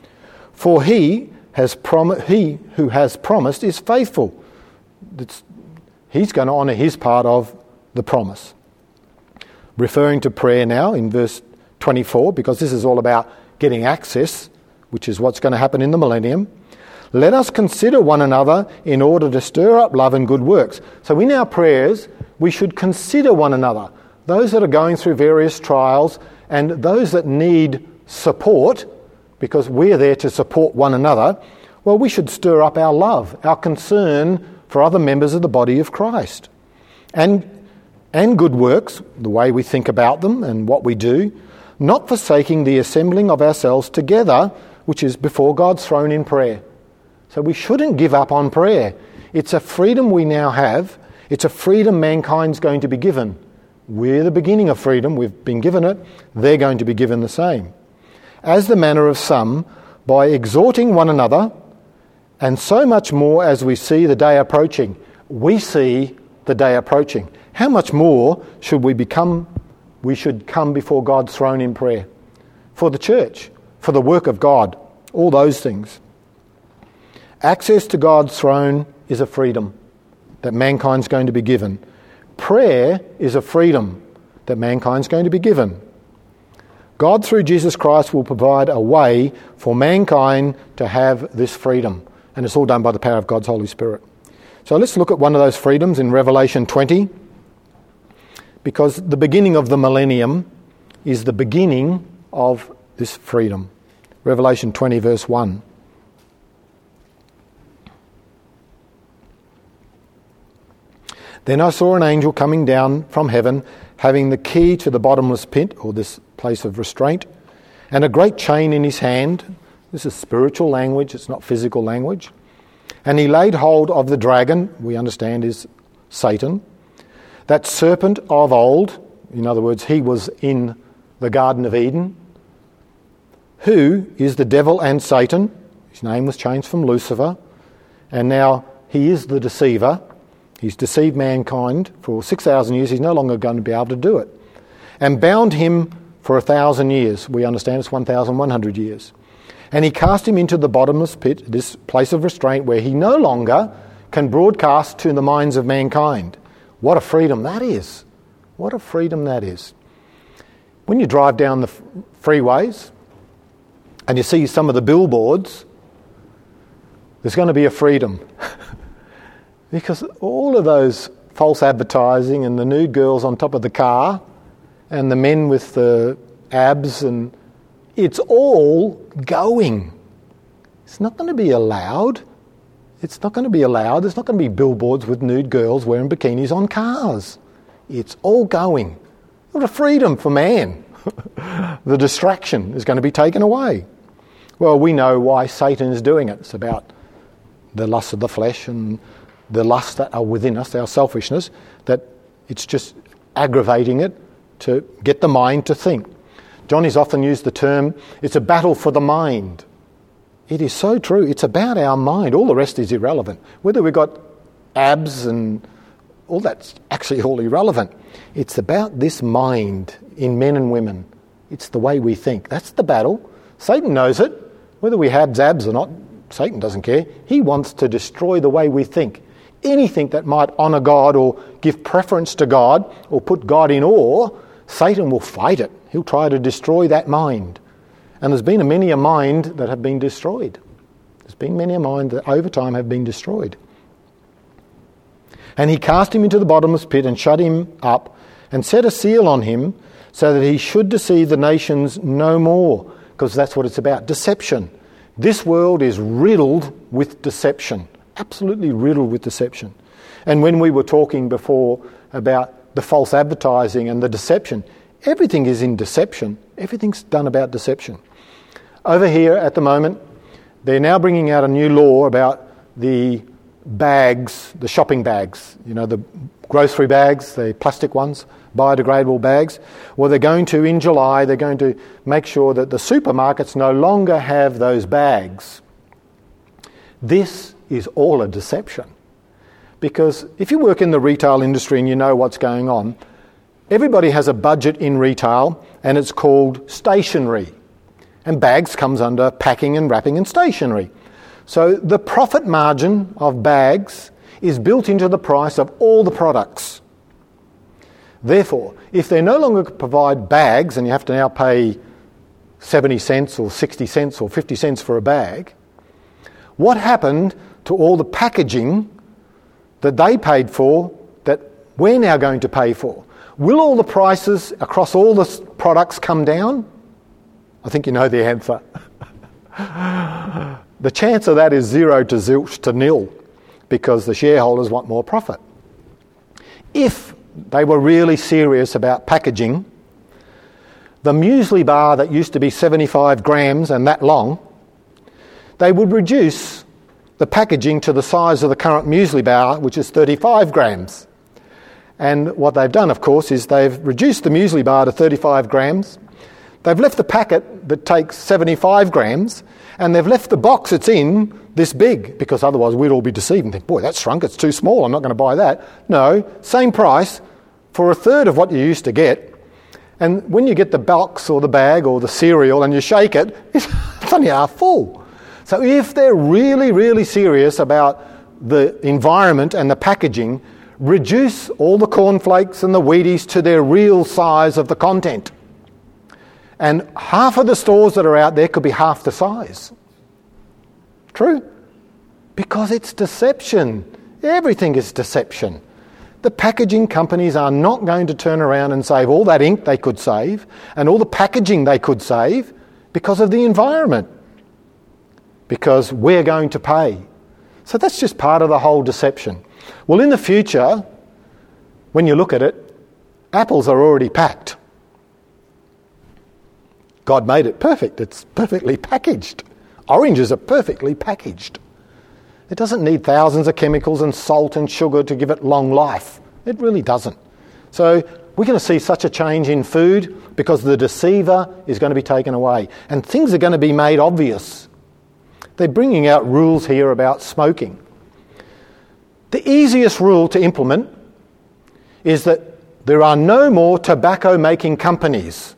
For he has prom- he who has promised is faithful. It's, he's going to honour his part of the promise. Referring to prayer now in verse twenty-four, because this is all about getting access, which is what's going to happen in the millennium. Let us consider one another in order to stir up love and good works. So in our prayers, we should consider one another. Those that are going through various trials and those that need support, because we're there to support one another, well, we should stir up our love, our concern for other members of the body of Christ. And, and good works, the way we think about them and what we do, not forsaking the assembling of ourselves together, which is before God's throne in prayer. So we shouldn't give up on prayer. It's a freedom we now have. It's a freedom mankind's going to be given. We're the beginning of freedom. We've been given it. They're going to be given the same. As the manner of some, by exhorting one another, and so much more as we see the day approaching. We see the day approaching. How much more should we become? We should come before God's throne in prayer. For the church, for the work of God, all those things. Access to God's throne is a freedom that mankind's going to be given. Prayer is a freedom that mankind's going to be given. God, through Jesus Christ, will provide a way for mankind to have this freedom. And it's all done by the power of God's Holy Spirit. So let's look at one of those freedoms in Revelation twenty, because the beginning of the millennium is the beginning of this freedom. Revelation twenty, verse one. Then I saw an angel coming down from heaven, having the key to the bottomless pit, or this place of restraint, and a great chain in his hand. This is spiritual language, it's not physical language. And he laid hold of the dragon, we understand is Satan, that serpent of old, in other words, he was in the Garden of Eden, who is the devil and Satan. His name was changed from Lucifer, and now he is the deceiver. He's deceived mankind for six thousand years. He's no longer going to be able to do it. and bound him for a thousand years. We understand it's one thousand one hundred years. And he cast him into the bottomless pit, this place of restraint where he no longer can broadcast to the minds of mankind. What a freedom that is. What a freedom that is. When you drive down the freeways and you see some of the billboards, there's going to be a freedom. Because all of those false advertising and the nude girls on top of the car and the men with the abs, and it's all going. It's not going to be allowed. It's not going to be allowed. There's not going to be billboards with nude girls wearing bikinis on cars. It's all going. What a freedom for man. The distraction is going to be taken away. Well, we know why Satan is doing it. It's about the lust of the flesh and the lusts that are within us, our selfishness, that it's just aggravating it to get the mind to think. Johnny's often used the term, it's a battle for the mind. It is so true. It's about our mind. All the rest is irrelevant. Whether we've got abs and all that's actually all irrelevant. It's about this mind in men and women. It's the way we think. That's the battle. Satan knows it. Whether we have abs or not, Satan doesn't care. He wants to destroy the way we think. Anything that might honour God or give preference to God or put God in awe, Satan will fight it. He'll try to destroy that mind. And there's been a many a mind that have been destroyed. There's been many a mind that over time have been destroyed. And he cast him into the bottomless pit and shut him up and set a seal on him so that he should deceive the nations no more. Because that's what it's about, deception. This world is riddled with deception, absolutely riddled with deception. And when we were talking before about the false advertising and the deception, everything is in deception. Everything's done about deception. Over here at the moment, they're now bringing out a new law about the bags, the shopping bags, you know, the grocery bags, the plastic ones, biodegradable bags. Well, they're going to, in July, they're going to make sure that the supermarkets no longer have those bags. This is all a deception. Because if you work in the retail industry and you know what's going on, everybody has a budget in retail and it's called stationery. And bags comes under packing and wrapping and stationery. So the profit margin of bags is built into the price of all the products. Therefore, if they no longer provide bags and you have to now pay seventy cents or sixty cents or fifty cents for a bag, what happened to all the packaging that they paid for that we're now going to pay for? Will all the prices across all the products come down? I think you know the answer. The chance of that is zero to zilch to nil because the shareholders want more profit. If they were really serious about packaging, the muesli bar that used to be seventy-five grams and that long, they would reduce the packaging to the size of the current muesli bar, which is thirty-five grams. And what they've done, of course, is they've reduced the muesli bar to thirty-five grams. They've left the packet that takes seventy-five grams, and they've left the box it's in this big, because otherwise we'd all be deceived and think, boy, that's shrunk, it's too small, I'm not going to buy that. No, same price for a third of what you used to get. And when you get the box or the bag or the cereal and you shake it, it's only half full. So if they're really, really serious about the environment and the packaging, reduce all the cornflakes and the Wheaties to their real size of the content. And half of the stores that are out there could be half the size. True? Because it's deception. Everything is deception. The packaging companies are not going to turn around and save all that ink they could save and all the packaging they could save because of the environment. Because we're going to pay. So that's just part of the whole deception. Well, in the future, when you look at it, apples are already packed. God made it perfect. It's perfectly packaged. Oranges are perfectly packaged. It doesn't need thousands of chemicals and salt and sugar to give it long life. It really doesn't. So we're going to see such a change in food because the deceiver is going to be taken away. And things are going to be made obvious. They're bringing out rules here about smoking. The easiest rule to implement is that There are no more tobacco-making companies.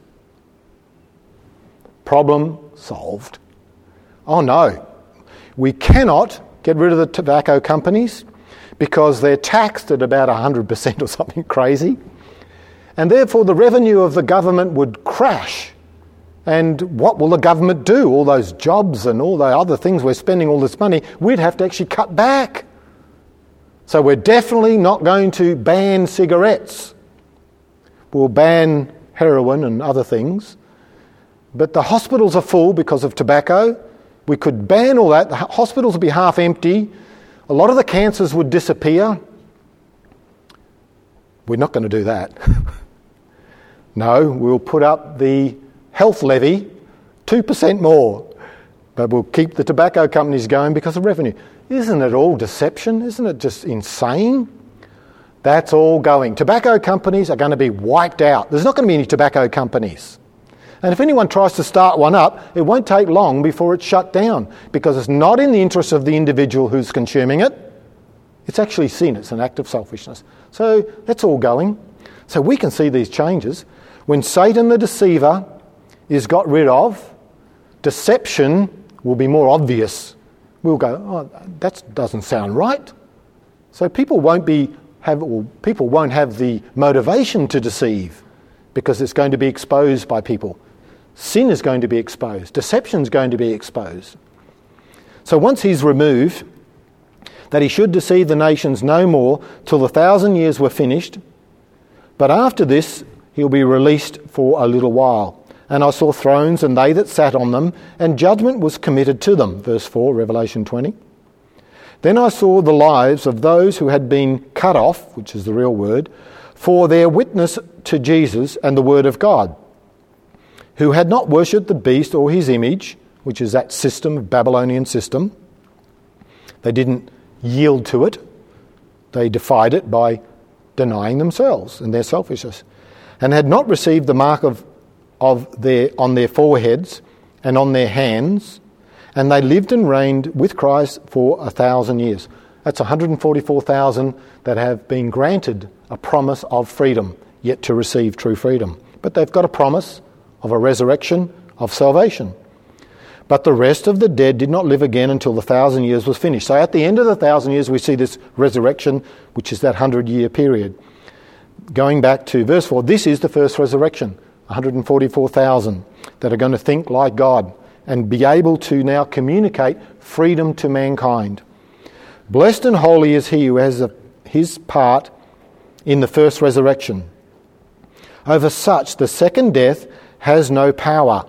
Problem solved. Oh no, we cannot get rid of the tobacco companies because they're taxed at about one hundred percent or something crazy, and therefore the revenue of the government would crash. And what will the government do? All those jobs and all the other things we're spending all this money, we'd have to actually cut back. So we're definitely not going to ban cigarettes. We'll ban heroin and other things. But the hospitals are full because of tobacco. We could ban all that. The hospitals would be half empty. A lot of the cancers would disappear. We're not going to do that. No, we'll put up the health levy two percent more. But we'll keep the tobacco companies going because of revenue. Isn't it all deception? Isn't it just insane? That's all going. Tobacco companies are going to be wiped out. There's not going to be any tobacco companies. And if anyone tries to start one up, it won't take long before it's shut down because it's not in the interest of the individual who's consuming it. It's actually sin. It's an act of selfishness. So that's all going. So we can see these changes. When Satan the deceiver is got rid of, deception will be more obvious. We'll go, oh, that doesn't sound right. So people won't be have, or people won't have the motivation to deceive because it's going to be exposed by people. Sin is going to be exposed. Deception is going to be exposed. So once he's removed, that he should deceive the nations no more till the thousand years were finished. But after this, he'll be released for a little while. And I saw thrones and they that sat on them, and judgment was committed to them. Verse four, Revelation twenty. Then I saw the lives of those who had been cut off, which is the real word, for their witness to Jesus and the word of God, who had not worshipped the beast or his image, which is that system, Babylonian system. They didn't yield to it. They defied it by denying themselves and their selfishness, and had not received the mark of, of their on their foreheads and on their hands, and they lived and reigned with Christ for a thousand years. That's one hundred forty-four thousand that have been granted a promise of freedom, yet to receive true freedom. But they've got a promise of a resurrection, of salvation. But the rest of the dead did not live again until the thousand years was finished. So at the end of the thousand years, we see this resurrection, which is that hundred-year period. Going back to verse four, this is the first resurrection, one hundred forty-four thousand that are going to think like God and be able to now communicate freedom to mankind. Blessed and holy is he who has a, his part in the first resurrection. Over such the second death has no power.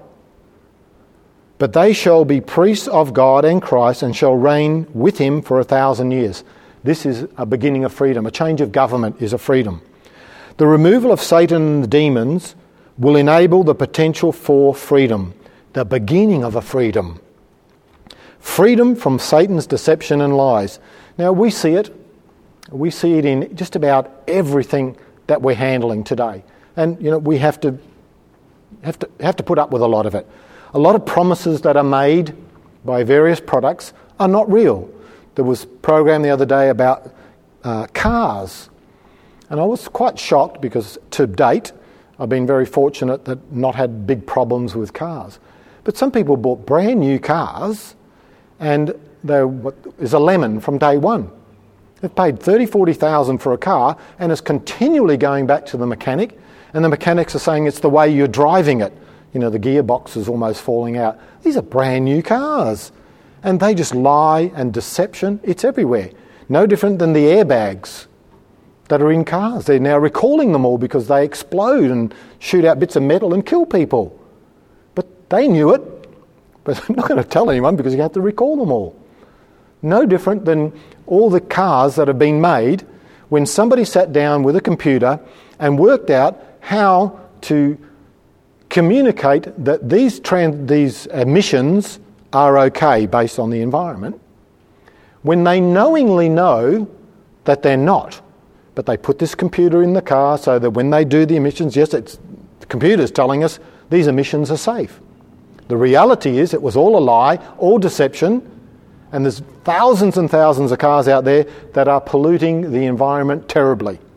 But they shall be priests of God and Christ and shall reign with him for a thousand years. This is a beginning of freedom. A change of government is a freedom. The removal of Satan and the demons will enable the potential for freedom. The beginning of a freedom. Freedom from Satan's deception and lies. Now we see it. We see it in just about everything that we're handling today. And, you know, we have to have to have to put up with a lot of it. A lot of promises that are made by various products are not real. There was a program the other day about uh, cars, and I was quite shocked because to date I've been very fortunate that not had big problems with cars. But some people bought brand new cars and they're what is a lemon from day one. They've paid thirty, forty thousand for a car and it's continually going back to the mechanic, and the mechanics are saying it's the way you're driving it. You know, the gearbox is almost falling out. These are brand new cars. And they just lie, and deception, it's everywhere. No different than the airbags that are in cars. They're now recalling them all because they explode and shoot out bits of metal and kill people. But they knew it, but I'm not going to tell anyone because you have to recall them all. No different than all the cars that have been made when somebody sat down with a computer and worked out how to communicate that these trans- these emissions are okay based on the environment, when they knowingly know that they're not. But they put this computer in the car so that when they do the emissions, yes, it's, the computer's telling us these emissions are safe. The reality is it was all a lie, all deception, and there's thousands and thousands of cars out there that are polluting the environment terribly.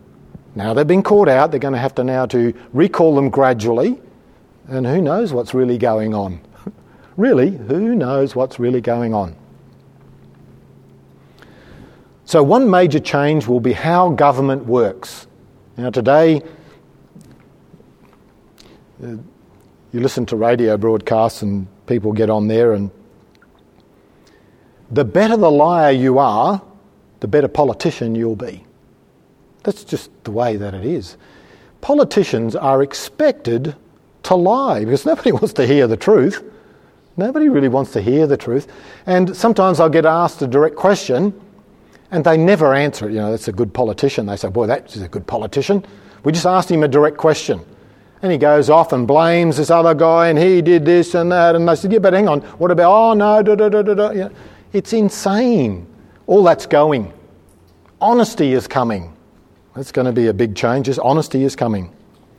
Now they've been caught out, they're going to have to now to recall them gradually, and who knows what's really going on. Really, who knows what's really going on. So one major change will be how government works. Now today, uh, you listen to radio broadcasts and people get on there, and the better the liar you are, the better politician you'll be. That's just the way that it is. Politicians are expected to lie because nobody wants to hear the truth. Nobody really wants to hear the truth. And sometimes I'll get asked a direct question and they never answer it. You know, that's a good politician. They say, boy, that's a good politician. We just asked him a direct question. And he goes off and blames this other guy and he did this and that. And they said, yeah, but hang on, what about, oh no, da da da da da. Yeah. It's insane. All that's going. Honesty is coming. That's going to be a big change. Honesty is coming.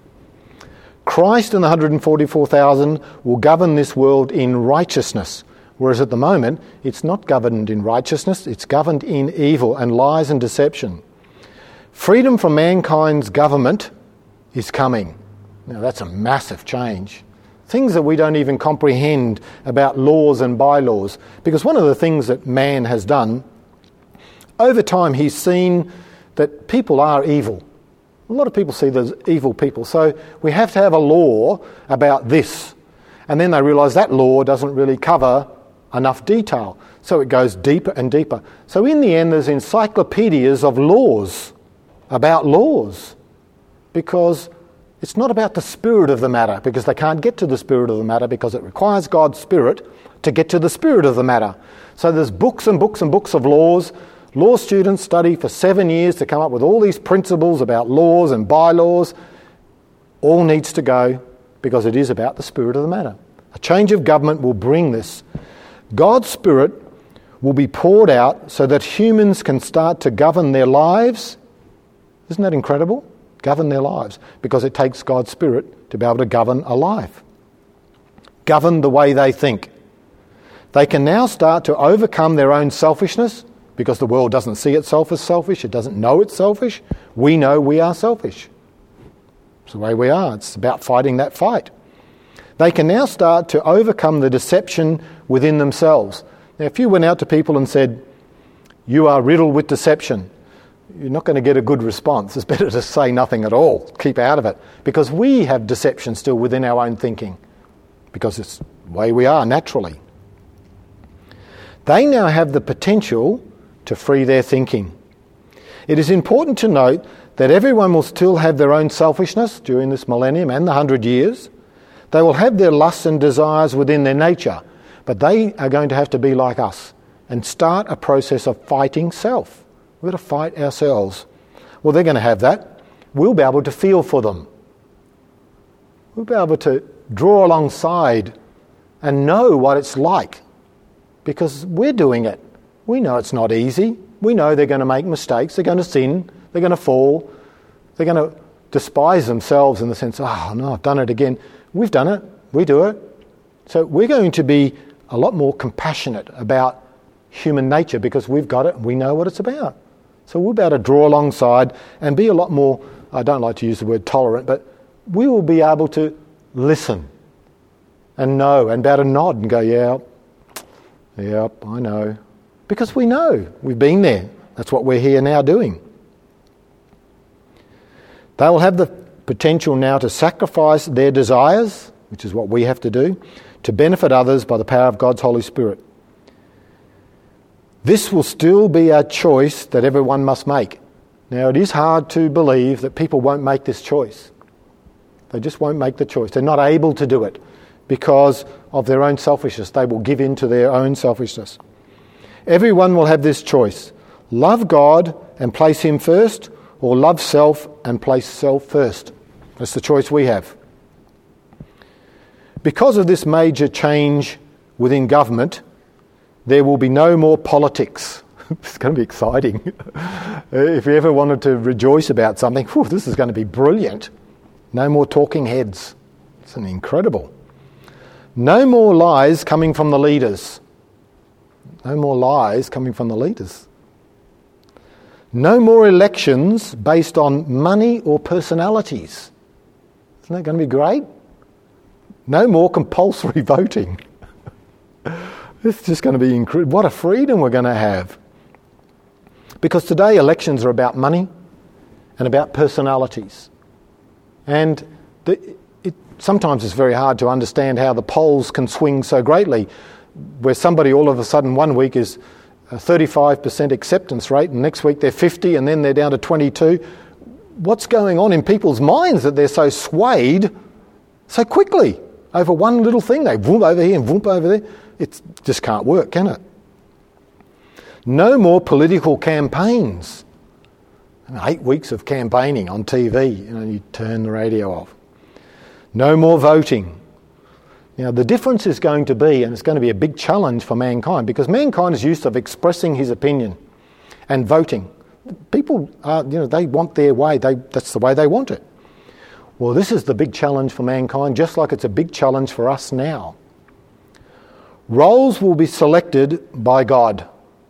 Christ and the one hundred forty-four thousand will govern this world in righteousness, whereas at the moment it's not governed in righteousness, it's governed in evil and lies and deception. Freedom from mankind's government is coming. Now that's a massive change. Things that we don't even comprehend about laws and bylaws, because one of the things that man has done, over time he's seen that people are evil. A lot of people see there's evil people. So we have to have a law about this. And then they realise that law doesn't really cover enough detail. So it goes deeper and deeper. So in the end, there's encyclopedias of laws about laws. Because it's not about the spirit of the matter, because they can't get to the spirit of the matter because it requires God's Spirit to get to the spirit of the matter. So there's books and books and books of laws. Law students study for seven years to come up with all these principles about laws and bylaws. All needs to go because it is about the spirit of the matter. A change of government will bring this. God's Spirit will be poured out so that humans can start to govern their lives. Isn't that incredible? Govern their lives, because it takes God's Spirit to be able to govern a life. Govern the way they think. They can now start to overcome their own selfishness, because the world doesn't see itself as selfish, it doesn't know it's selfish. We know we are selfish. It's the way we are. It's about fighting that fight. They can now start to overcome the deception within themselves. Now, if you went out to people and said, you are riddled with deception, you're not going to get a good response. It's better to say nothing at all. Keep out of it. Because we have deception still within our own thinking. Because it's the way we are naturally. They now have the potential to free their thinking. It is important to note that everyone will still have their own selfishness during this millennium and the hundred years. They will have their lusts and desires within their nature, but they are going to have to be like us and start a process of fighting self. We've got to fight ourselves. Well, they're going to have that. We'll be able to feel for them. We'll be able to draw alongside and know what it's like because we're doing it. We know it's not easy. We know they're going to make mistakes. They're going to sin. They're going to fall. They're going to despise themselves in the sense, oh, no, I've done it again. We've done it. We do it. So we're going to be a lot more compassionate about human nature because we've got it and we know what it's about. So we'll be able to draw alongside and be a lot more, I don't like to use the word tolerant, but we will be able to listen and know and be able to nod and go, yeah, yep, I know. Because we know, we've been there. That's what we're here now doing. They will have the potential now to sacrifice their desires, which is what we have to do, to benefit others by the power of God's Holy Spirit. This will still be a choice that everyone must make. Now, it is hard to believe that people won't make this choice. They just won't make the choice. They're not able to do it because of their own selfishness. They will give in to their own selfishness. Everyone will have this choice. Love God and place Him first, or love self and place self first. That's the choice we have. Because of this major change within government, there will be no more politics. It's going to be exciting. If you ever wanted to rejoice about something, whew, this is going to be brilliant. No more talking heads. It's an incredible. No more lies coming from the leaders. No more lies coming from the leaders. No more elections based on money or personalities. Isn't that going to be great? No more compulsory voting. It's just going to be incredible. What a freedom we're going to have. Because today elections are about money and about personalities. And the, it, sometimes it's very hard to understand how the polls can swing so greatly, where somebody all of a sudden one week is a thirty-five percent acceptance rate and next week they're fifty and then they're down to twenty-two. What's going on in people's minds that they're so swayed so quickly over one little thing? They whoop over here and whoop over there. It just can't work, can it? No more political campaigns. Eight weeks of campaigning on T V, you know, you turn the radio off. No more voting. Now, the difference is going to be, and it's going to be a big challenge for mankind, because mankind is used to expressing his opinion and voting. People, are, you know, they want their way. They, that's the way they want it. Well, this is the big challenge for mankind, just like it's a big challenge for us now. Roles will be selected by God.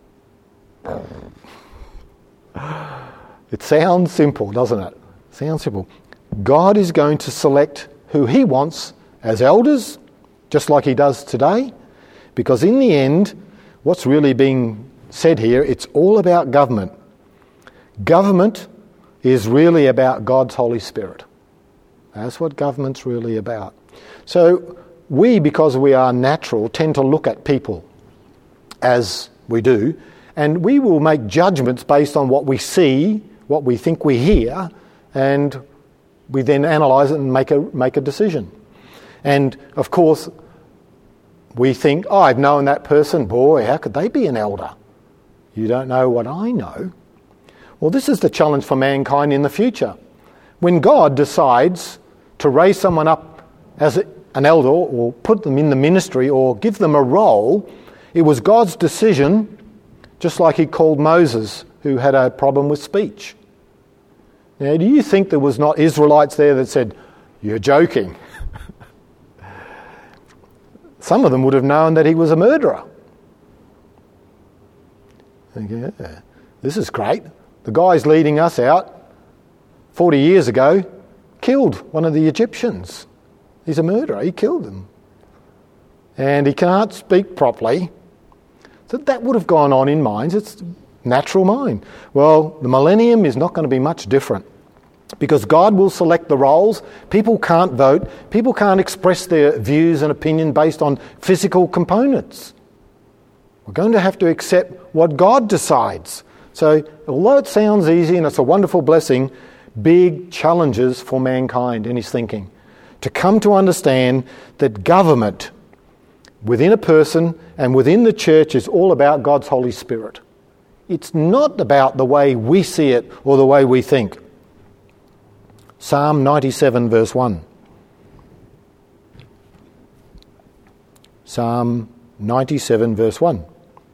It sounds simple, doesn't it? Sounds simple. God is going to select who he wants as elders, just like he does today, because in the end, what's really being said here, it's all about government. Government is really about God's Holy Spirit. That's what government's really about. So we, because we are natural, tend to look at people as we do, and we will make judgments based on what we see, what we think we hear, and we then analyse it and make a make a decision. And of course, we think, oh, I've known that person. Boy, how could they be an elder? You don't know what I know. Well, this is the challenge for mankind in the future. When God decides to raise someone up as an elder or put them in the ministry or give them a role, it was God's decision, just like he called Moses, who had a problem with speech. Now, do you think there was not Israelites there that said, "You're joking"? Some of them would have known that he was a murderer. Yeah, this is great. The guy's leading us out forty years ago killed one of the Egyptians. He's a murderer. He killed them. And he can't speak properly. So that would have gone on in minds. It's natural mind. Well, the millennium is not going to be much different, because God will select the roles. People can't vote. People can't express their views and opinion based on physical components. We're going to have to accept what God decides. So, although it sounds easy and it's a wonderful blessing, big challenges for mankind in his thinking. To come to understand that government within a person and within the church is all about God's Holy Spirit. It's not about the way we see it or the way we think. Psalm ninety-seven verse one. Psalm ninety-seven verse one.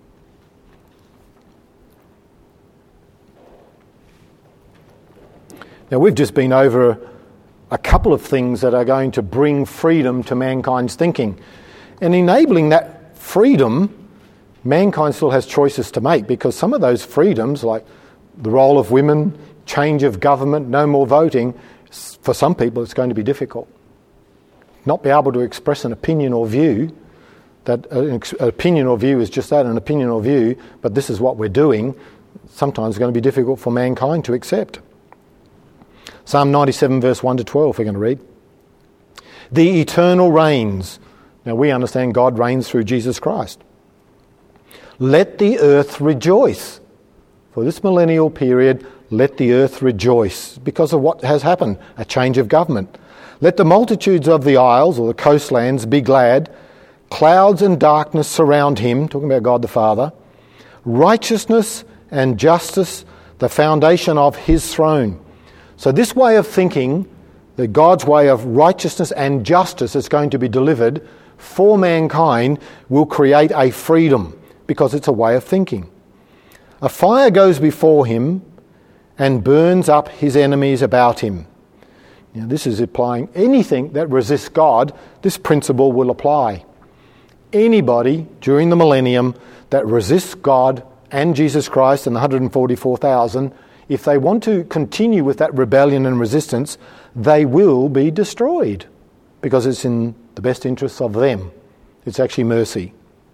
Now, we've just been over a couple of things that are going to bring freedom to mankind's thinking. And enabling that freedom, mankind still has choices to make, because some of those freedoms, like the role of women, change of government, no more voting, for some people it's going to be difficult. Not be able to express an opinion or view, that an opinion or view is just that, an opinion or view, but this is what we're doing, sometimes it's going to be difficult for mankind to accept. Psalm ninety-seven verse one to twelve we're going to read. The eternal reigns. Now we understand God reigns through Jesus Christ. Let the earth rejoice. For this millennial period, let the earth rejoice because of what has happened, a change of government. Let the multitudes of the isles or the coastlands be glad. Clouds and darkness surround him, talking about God the Father. Righteousness and justice, the foundation of his throne. So this way of thinking, that God's way of righteousness and justice is going to be delivered for mankind, will create a freedom, because it's a way of thinking. A fire goes before him and burns up his enemies about him. Now, this is applying anything that resists God, this principle will apply. Anybody during the millennium that resists God and Jesus Christ and the one hundred forty-four thousand, if they want to continue with that rebellion and resistance, they will be destroyed because it's in the best interests of them. It's actually mercy.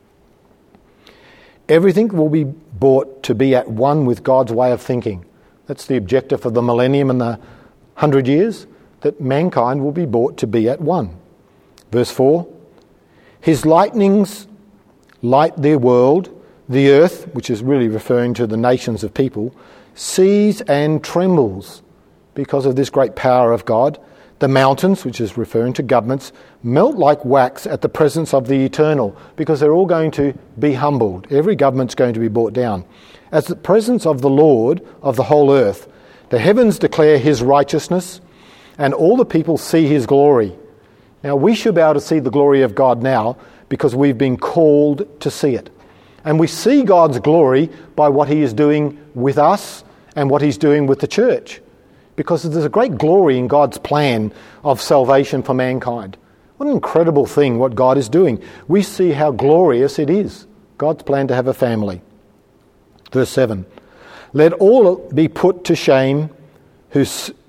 Everything will be brought to be at one with God's way of thinking. That's the objective of the millennium and the hundred years, that mankind will be brought to be at one. Verse four, his lightnings light their world, the earth, which is really referring to the nations of people, sees and trembles because of this great power of God. The mountains, which is referring to governments, melt like wax at the presence of the Eternal, because they're all going to be humbled. Every government's going to be brought down. As the presence of the Lord of the whole earth, the heavens declare his righteousness, and all the people see his glory. Now, we should be able to see the glory of God now because we've been called to see it. And we see God's glory by what he is doing with us and what he's doing with the church. Because there's a great glory in God's plan of salvation for mankind. What an incredible thing what God is doing. We see how glorious it is. God's plan to have a family. Verse seven. Let all be put to shame who,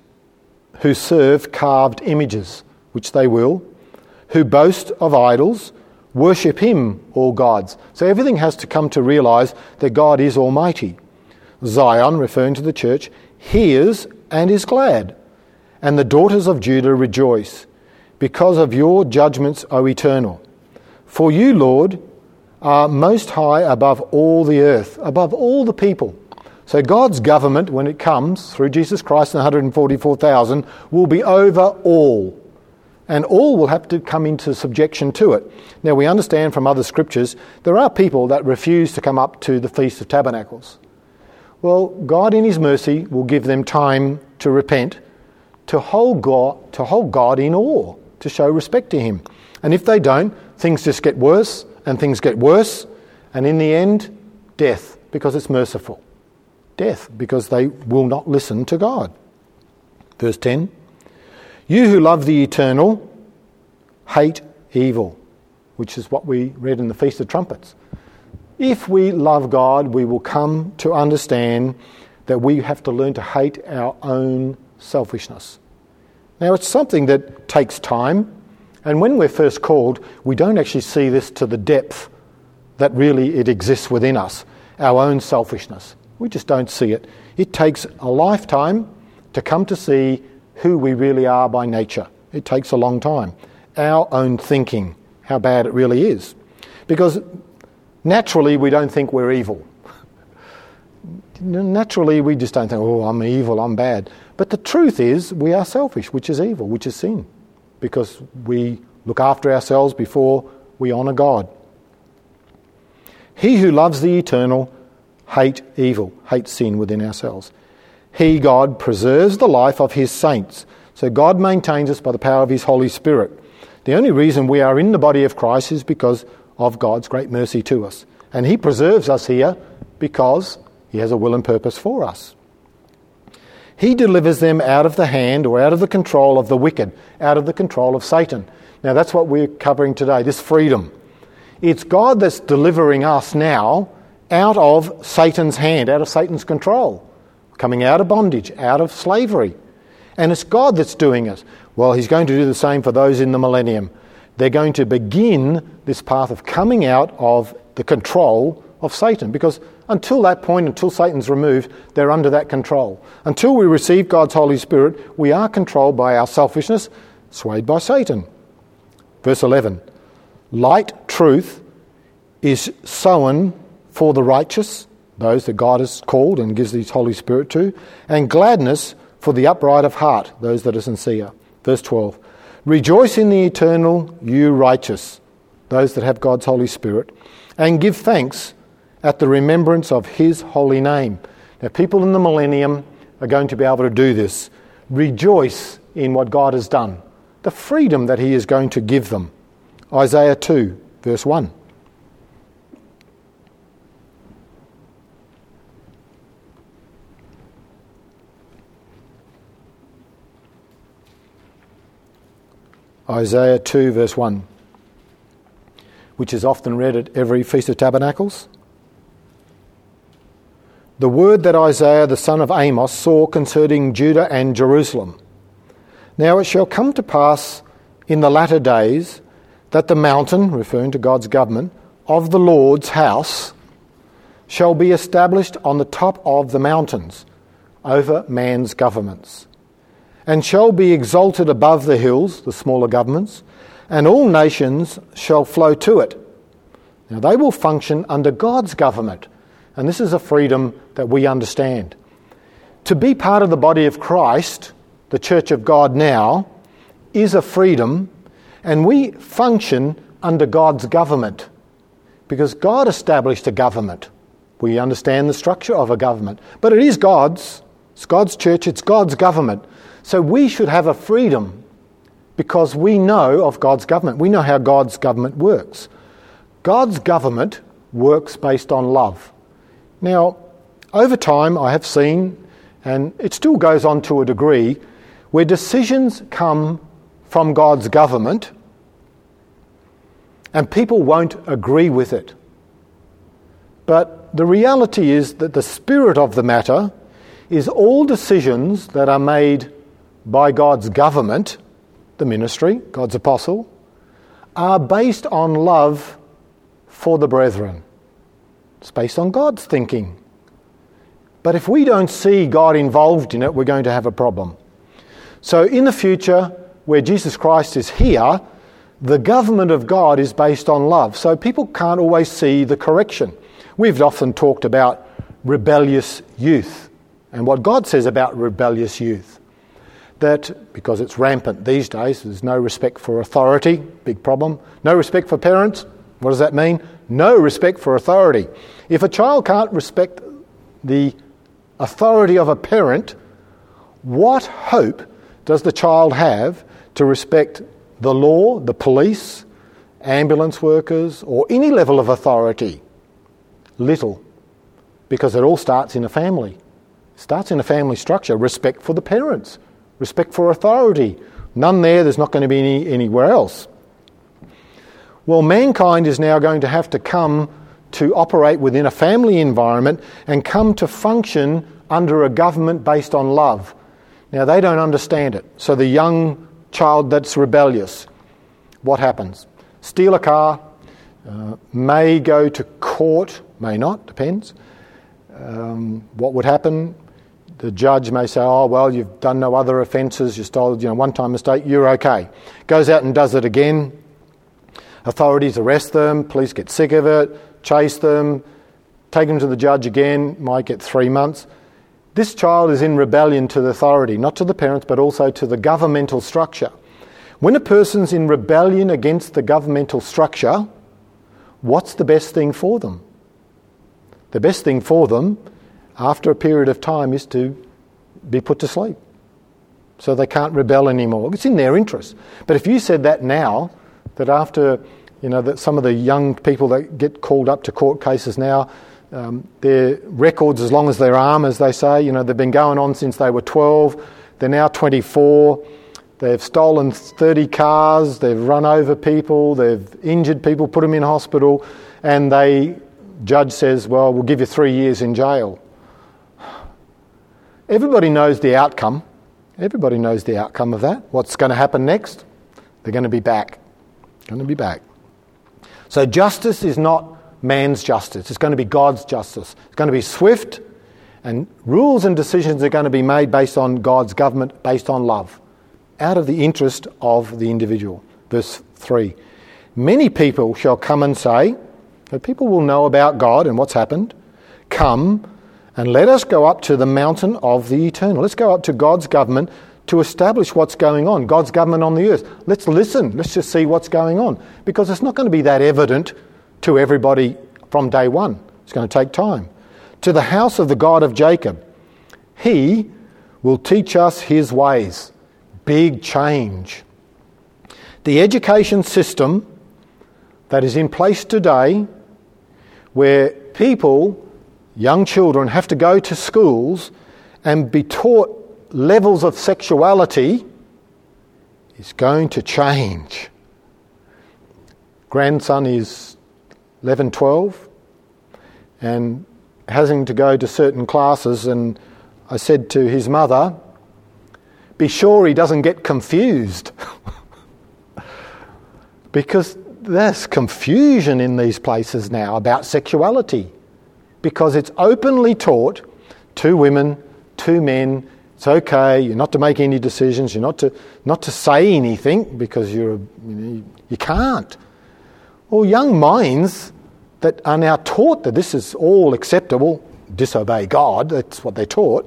who serve carved images, which they will, who boast of idols, worship him, all gods. So everything has to come to realise that God is almighty. Zion, referring to the church, hears and is glad, and the daughters of Judah rejoice, because of your judgments, O Eternal. For you, Lord, are most high above all the earth, above all the people. So God's government, when it comes through Jesus Christ and one hundred forty-four thousand, will be over all. And all will have to come into subjection to it. Now, we understand from other scriptures, there are people that refuse to come up to the Feast of Tabernacles. Well, God in his mercy will give them time to repent, to hold God, to hold God in awe, to show respect to him. And if they don't, things just get worse and things get worse. And in the end, death, because it's merciful. Death, because they will not listen to God. Verse ten. You who love the eternal hate evil, which is what we read in the Feast of Trumpets. If we love God, we will come to understand that we have to learn to hate our own selfishness. Now, it's something that takes time, and when we're first called, we don't actually see this to the depth that really it exists within us, our own selfishness. We just don't see it. It takes a lifetime to come to see who we really are by nature. It takes a long time. Our own thinking, how bad it really is. Because naturally, we don't think we're evil. Naturally, we just don't think, oh, I'm evil, I'm bad. But the truth is, we are selfish, which is evil, which is sin. Because we look after ourselves before we honour God. He who loves the eternal hate evil, hate sin within ourselves. He, God, preserves the life of his saints. So God maintains us by the power of his Holy Spirit. The only reason we are in the body of Christ is because of God's great mercy to us. And he preserves us here because he has a will and purpose for us. He delivers them out of the hand or out of the control of the wicked, out of the control of Satan. Now that's what we're covering today, this freedom. It's God that's delivering us now out of Satan's hand, out of Satan's control. Coming out of bondage, out of slavery. And it's God that's doing it. Well, he's going to do the same for those in the millennium. They're going to begin this path of coming out of the control of Satan. Because until that point, until Satan's removed, they're under that control. Until we receive God's Holy Spirit, we are controlled by our selfishness, swayed by Satan. Verse eleven. Light truth is sown for the righteous, those that God has called and gives his Holy Spirit to, and gladness for the upright of heart, those that are sincere. Verse twelve. Rejoice in the eternal, you righteous, those that have God's Holy Spirit, and give thanks at the remembrance of his holy name. Now, people in the millennium are going to be able to do this. Rejoice in what God has done, the freedom that he is going to give them. Isaiah two, verse one. Isaiah two, verse one, which is often read at every Feast of Tabernacles. the word that Isaiah the son of Amos saw concerning Judah and Jerusalem. Now it shall come to pass in the latter days that the mountain," referring to God's government, "of the Lord's house shall be established on the top of the mountains over man's governments, and shall be exalted above the hills," the smaller governments, "and all nations shall flow to it." Now they will function under God's government, and this is a freedom that we understand. To be part of the body of Christ, the Church of God now, is a freedom, and we function under God's government because God established a government. We understand the structure of a government, but it is God's. It's God's church, it's God's government. So we should have a freedom because we know of God's government. We know how God's government works. God's government works based on love. Now, over time I have seen, and it still goes on to a degree, where decisions come from God's government and people won't agree with it. But the reality is that the spirit of the matter is all decisions that are made by God's government, the ministry, God's apostle, are based on love for the brethren. It's based on God's thinking. But if we don't see God involved in it, we're going to have a problem. So in the future, where Jesus Christ is here, the government of God is based on love. So people can't always see the correction. We've often talked about rebellious youth and what God says about rebellious youth. That, because it's rampant these days, there's no respect for authority, big problem. No respect for parents. What does that mean? No respect for authority. If a child can't respect the authority of a parent, what hope does the child have to respect the law, the police, ambulance workers, or any level of authority? Little. Because it all starts in a family. It starts in a family structure. Respect for the parents. Respect for authority. None there, there's not going to be any anywhere else. Well, mankind is now going to have to come to operate within a family environment and come to function under a government based on love. Now, they don't understand it. So the young child that's rebellious, what happens? Steal a car, uh, may go to court, may not, depends. Um, what would happen? The judge may say, oh, well, you've done no other offences, you stole, you know, one-time mistake, you're okay. Goes out and does it again. Authorities arrest them, police get sick of it, chase them, take them to the judge again, might get three months. This child is in rebellion to the authority, not to the parents, but also to the governmental structure. When a person's in rebellion against the governmental structure, what's the best thing for them? The best thing for them, after a period of time, is to be put to sleep. So they can't rebel anymore. It's in their interest. But if you said that now, that after, you know, that some of the young people that get called up to court cases now, um, their records as long as their arm, as they say, you know, they've been going on since they were twelve, they're now twenty-four, they've stolen thirty cars, they've run over people, they've injured people, put them in hospital, and the judge says, well, we'll give you three years in jail. Everybody knows the outcome. Everybody knows the outcome of that. What's going to happen next? They're going to be back. Going to be back. So justice is not man's justice. It's going to be God's justice. It's going to be swift, and rules and decisions are going to be made based on God's government, based on love, out of the interest of the individual. Verse three. Many people shall come and say, so people will know about God and what's happened, come and let us go up to the mountain of the eternal. Let's go up to God's government to establish what's going on, God's government on the earth. Let's listen. Let's just see what's going on. Because it's not going to be that evident to everybody from day one. It's going to take time. To the house of the God of Jacob. He will teach us his ways. Big change. The education system that is in place today, where people, young children, have to go to schools and be taught levels of sexuality, is going to change. Grandson is eleven, twelve, and having to go to certain classes, and I said to his mother, be sure he doesn't get confused. Because there's confusion in these places now about sexuality. Because it's openly taught, two women, two men, it's okay, you're not to make any decisions, you're not to not to say anything because you're you, know, you can't. Well, young minds that are now taught that this is all acceptable, disobey God, that's what they're taught,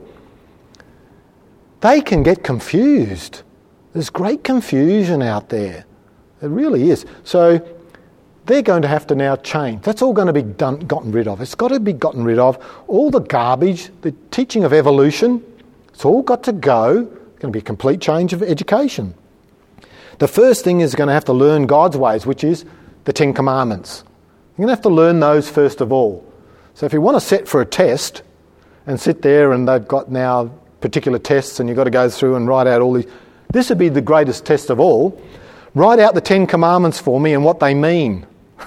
they can get confused. There's great confusion out there. It really is. So they're going to have to now change. That's all going to be done, gotten rid of. It's got to be gotten rid of. All the garbage, the teaching of evolution, it's all got to go. It's going to be a complete change of education. The first thing is going to have to learn God's ways, which is the Ten Commandments. You're going to have to learn those first of all. So if you want to sit for a test and sit there and they've got now particular tests and you've got to go through and write out all these, this would be the greatest test of all. Write out the Ten Commandments for me and what they mean.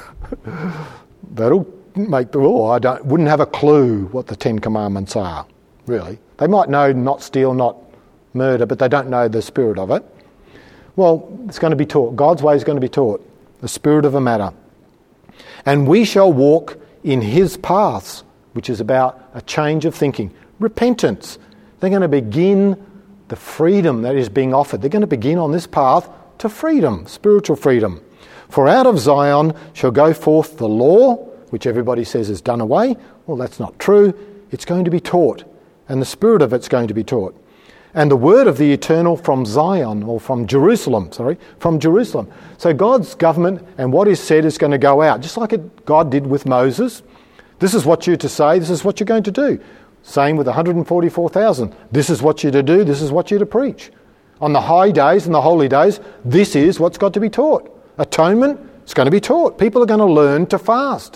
That'll make the oh, I don't wouldn't have a clue what the Ten Commandments are, really. They might know not steal, not murder, but they don't know the spirit of it. Well, it's going to be taught. God's way is going to be taught. The spirit of a matter. And we shall walk in his paths, which is about a change of thinking. Repentance. They're going to begin the freedom that is being offered. They're going to begin on this path to freedom, spiritual freedom. For out of Zion shall go forth the law, which everybody says is done away. Well, that's not true. It's going to be taught, and the spirit of it's going to be taught. And the word of the eternal from Zion, or from Jerusalem, sorry, from Jerusalem. So God's government and what is said is going to go out, just like it, God did with Moses. This is what you're to say, this is what you're going to do. Same with one hundred forty-four thousand. This is what you're to do, this is what you're to preach. On the high days and the holy days, this is what's got to be taught. Atonement, it's going to be taught. People are going to learn to fast.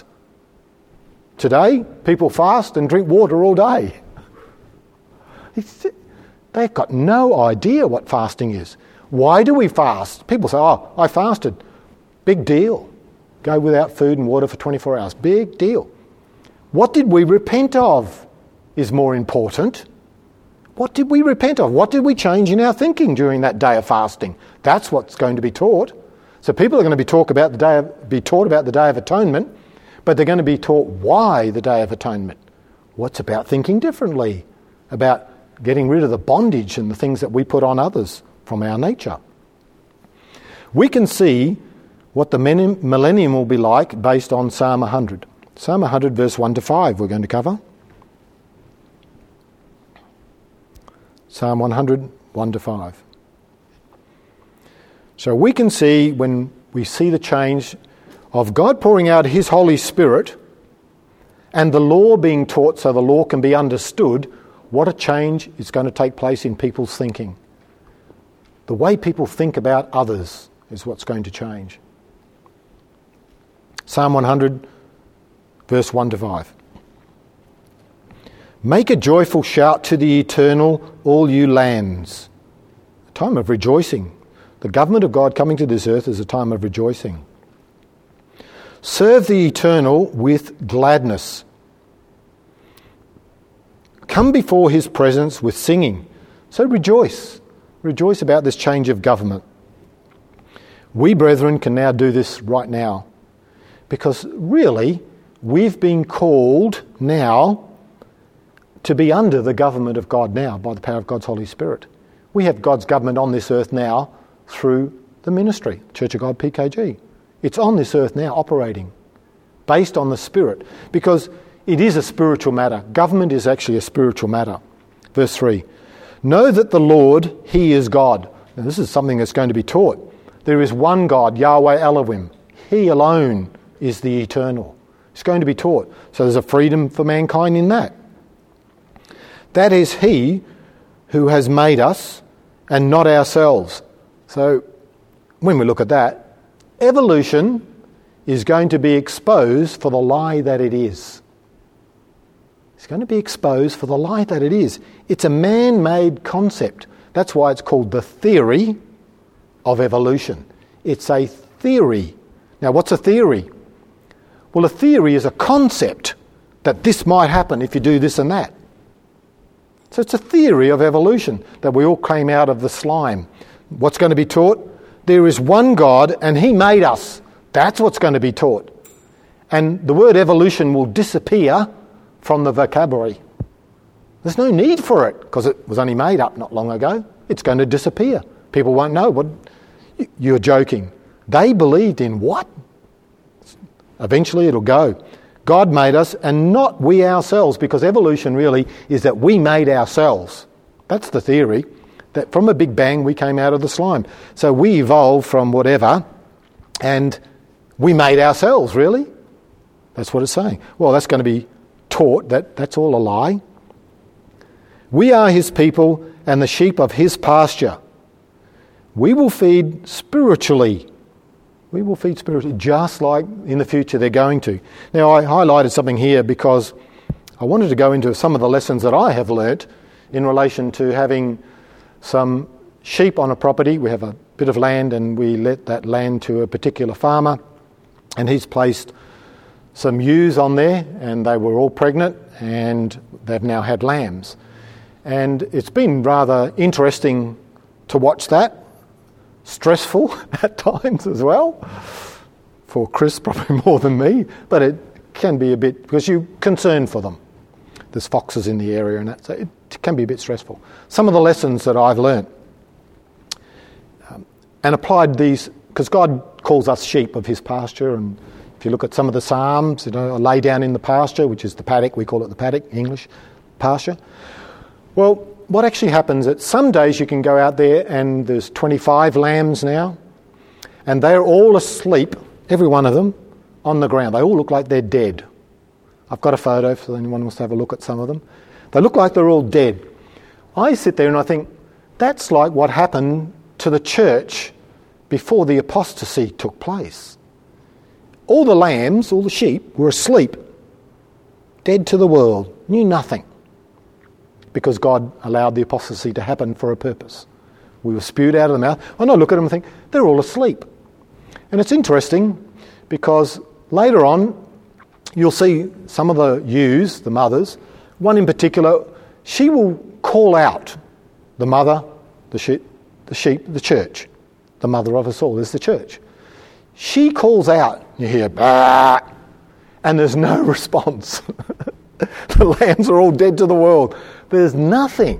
Today, people fast and drink water all day. It's, they've got no idea what fasting is. Why do we fast? People say, oh, I fasted. Big deal. Go without food and water for twenty-four hours. Big deal. What did we repent of is more important. What did we repent of? What did we change in our thinking during that day of fasting? That's what's going to be taught. So people are going to be, talk about the day of, be taught about the Day of Atonement, but they're going to be taught why the Day of Atonement. What's about thinking differently, about getting rid of the bondage and the things that we put on others from our nature. We can see what the millennium will be like based on Psalm one hundred. Psalm one hundred verse one to five we're going to cover. Psalm one hundred, one to five. So we can see, when we see the change of God pouring out his Holy Spirit and the law being taught so the law can be understood, what a change is going to take place in people's thinking. The way people think about others is what's going to change. Psalm one hundred, verse one to five. Make a joyful shout to the Eternal, all you lands. A time of rejoicing. The government of God coming to this earth is a time of rejoicing. Serve the Eternal with gladness. Come before his presence with singing. So rejoice. Rejoice about this change of government. We, brethren, can now do this right now. Because really, we've been called now to be under the government of God now by the power of God's Holy Spirit. We have God's government on this earth now through the ministry, Church of God P K G. It's on this earth now operating based on the Spirit, because it is a spiritual matter. Government is actually a spiritual matter. Verse three. Know that the Lord, he is God. Now this is something that's going to be taught. There is one God, Yahweh Elohim. He alone is the eternal. It's going to be taught. So there's a freedom for mankind in that. That is he who has made us and not ourselves. So when we look at that, evolution is going to be exposed for the lie that it is. It's going to be exposed for the lie that it is. It's a man-made concept. That's why it's called the theory of evolution. It's a theory. Now, what's a theory? Well, a theory is a concept that this might happen if you do this and that. So it's a theory of evolution, that we all came out of the slime. What's going to be taught? There is one God and he made us. That's what's going to be taught. And the word evolution will disappear from the vocabulary. There's no need for it because it was only made up not long ago. It's going to disappear. People won't know. What you're joking. They believed in what? Eventually it'll go. God made us and not we ourselves, because evolution really is that we made ourselves. That's the theory, that from a big bang we came out of the slime. So we evolved from whatever and we made ourselves, really? That's what it's saying. Well, that's going to be taught. That that's all a lie. We are his people and the sheep of his pasture. We will feed spiritually. We will feed spiritually, just like in the future they're going to. Now, I highlighted something here because I wanted to go into some of the lessons that I have learnt in relation to having some sheep on a property. We have a bit of land and we let that land to a particular farmer, and he's placed some ewes on there, and they were all pregnant, and they've now had lambs. And it's been rather interesting to watch that. Stressful at times as well. For Chris, probably more than me, but it can be a bit, because you're concerned for them. There's foxes in the area and that, so it can be a bit stressful. Some of the lessons that I've learnt um, and applied these, because God calls us sheep of his pasture, and if you look at some of the Psalms, you know, lay down in the pasture, which is the paddock, we call it the paddock, English, pasture. Well, what actually happens is some days you can go out there and there's twenty-five lambs now, and they're all asleep, every one of them, on the ground. They all look like they're dead. I've got a photo if anyone wants to have a look at some of them. They look like they're all dead. I sit there and I think, that's like what happened to the church before the apostasy took place. All the lambs, all the sheep, were asleep, dead to the world, knew nothing, because God allowed the apostasy to happen for a purpose. We were spewed out of the mouth. And I look at them and think, they're all asleep. And it's interesting because later on, you'll see some of the ewes, the mothers, one in particular, she will call out the mother, the sheep, the sheep, the church. The mother of us all is the church. She calls out, you hear, bah, and there's no response. The lambs are all dead to the world. There's nothing.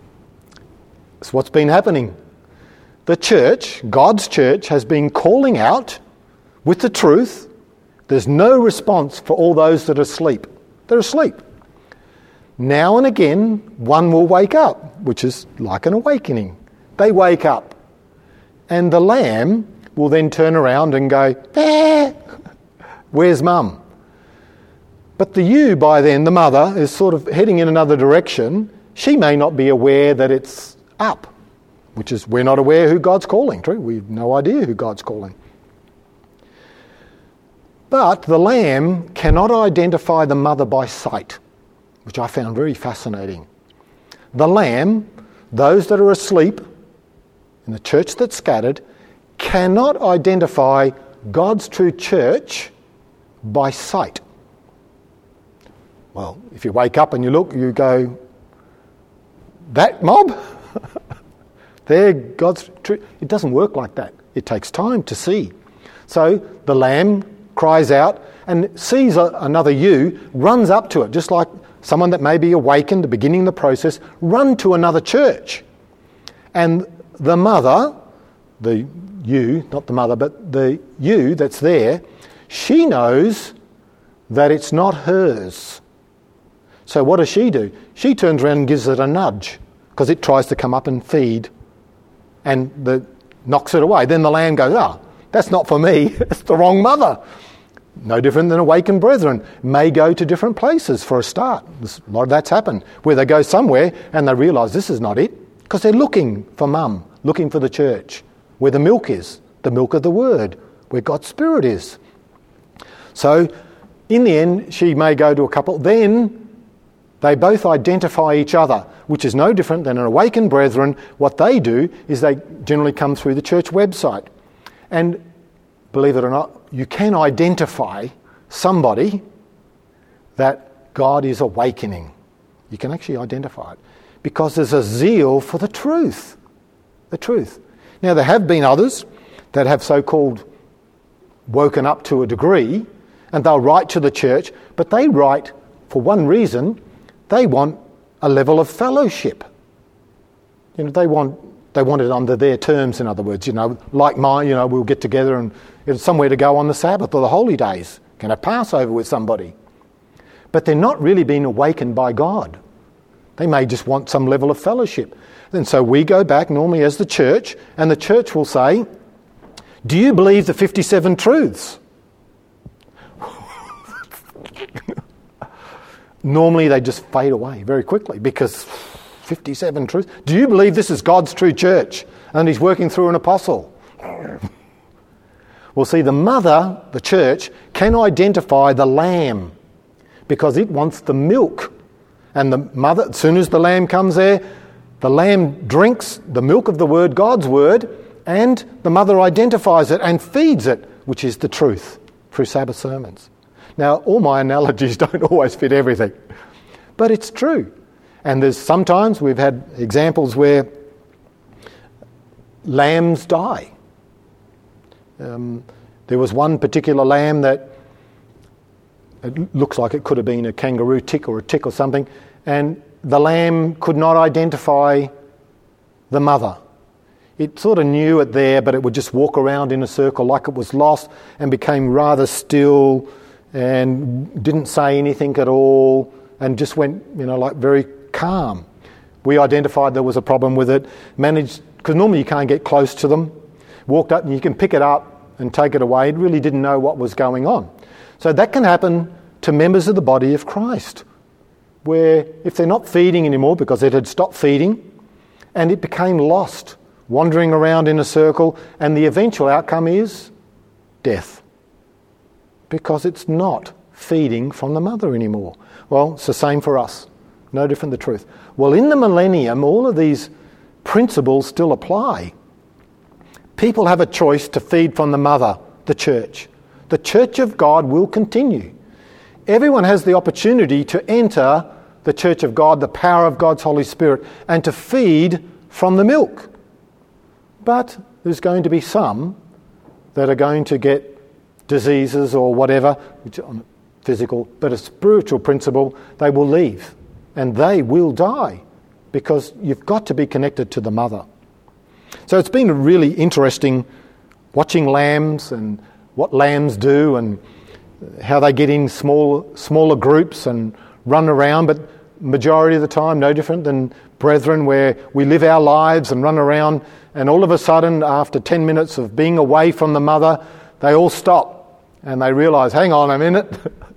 It's what's been happening. The church, God's church, has been calling out with the truth. There's no response for all those that are asleep. They're asleep. Now and again, one will wake up, which is like an awakening. They wake up. And the lamb will then turn around and go, bah, where's mum? But the ewe, by then, the mother, is sort of heading in another direction. She may not be aware that it's up, which is, we're not aware who God's calling. True, we've no idea who God's calling. But the lamb cannot identify the mother by sight, which I found very fascinating. The lamb, those that are asleep in the church that's scattered, cannot identify God's true church by sight. Well, if you wake up and you look, you go, that mob? They're God's true. It doesn't work like that. It takes time to see. So the lamb cries out and sees a, another ewe, runs up to it, just like someone that may be awakened, beginning the process, run to another church. And the mother, the ewe, not the mother, but the ewe that's there, she knows that it's not hers. So what does she do? She turns around and gives it a nudge because it tries to come up and feed and the, knocks it away. Then the lamb goes, ah, oh, that's not for me. It's the wrong mother. No different than awakened brethren. May go to different places for a start. A lot of that's happened, where they go somewhere and they realise this is not it because they're looking for mum, looking for the church, where the milk is, the milk of the word, where God's Spirit is. So in the end, she may go to a couple. Then they both identify each other, which is no different than an awakened brethren. What they do is they generally come through the church website. And believe it or not, you can identify somebody that God is awakening. You can actually identify it because there's a zeal for the truth. The truth. Now, there have been others that have so-called woken up to a degree, and they'll write to the church, but they write for one reason: they want a level of fellowship. You know, they want they want it under their terms. In other words, you know, like mine. You know, we'll get together and it's somewhere to go on the Sabbath or the holy days. Can have Passover with somebody, but they're not really being awakened by God. They may just want some level of fellowship. And so we go back normally as the church, and the church will say, "Do you believe the fifty-seven truths?" Normally they just fade away very quickly because fifty-seven truths. Do you believe this is God's true church and he's working through an apostle? Well, see, the mother, the church, can identify the lamb because it wants the milk. And the mother, as soon as the lamb comes there, the lamb drinks the milk of the word, God's word, and the mother identifies it and feeds it, which is the truth, through Sabbath sermons. Now, all my analogies don't always fit everything, but it's true. And there's sometimes we've had examples where lambs die. Um, there was one particular lamb that it looks like it could have been a kangaroo tick or a tick or something, and the lamb could not identify the mother. It sort of knew it there, but it would just walk around in a circle like it was lost and became rather still and didn't say anything at all and just went, you know, like very calm. We identified there was a problem with it, managed, because normally you can't get close to them, walked up and you can pick it up and take it away. It really didn't know what was going on. So that can happen to members of the body of Christ, where if they're not feeding anymore because it had stopped feeding and it became lost, wandering around in a circle, and the eventual outcome is death because it's not feeding from the mother anymore. Well, it's the same for us. No different the truth. Well, in the millennium, all of these principles still apply. People have a choice to feed from the mother, the church. The church of God will continue. Everyone has the opportunity to enter the church of God, the power of God's Holy Spirit, and to feed from the milk. But there's going to be some that are going to get diseases or whatever, which are physical, but a spiritual principle, they will leave and they will die because you've got to be connected to the mother. So it's been really interesting watching lambs and what lambs do and how they get in small, smaller groups and run around, but majority of the time no different than brethren where we live our lives and run around, and all of a sudden after ten minutes of being away from the mother, they all stop and they realise, hang on a minute,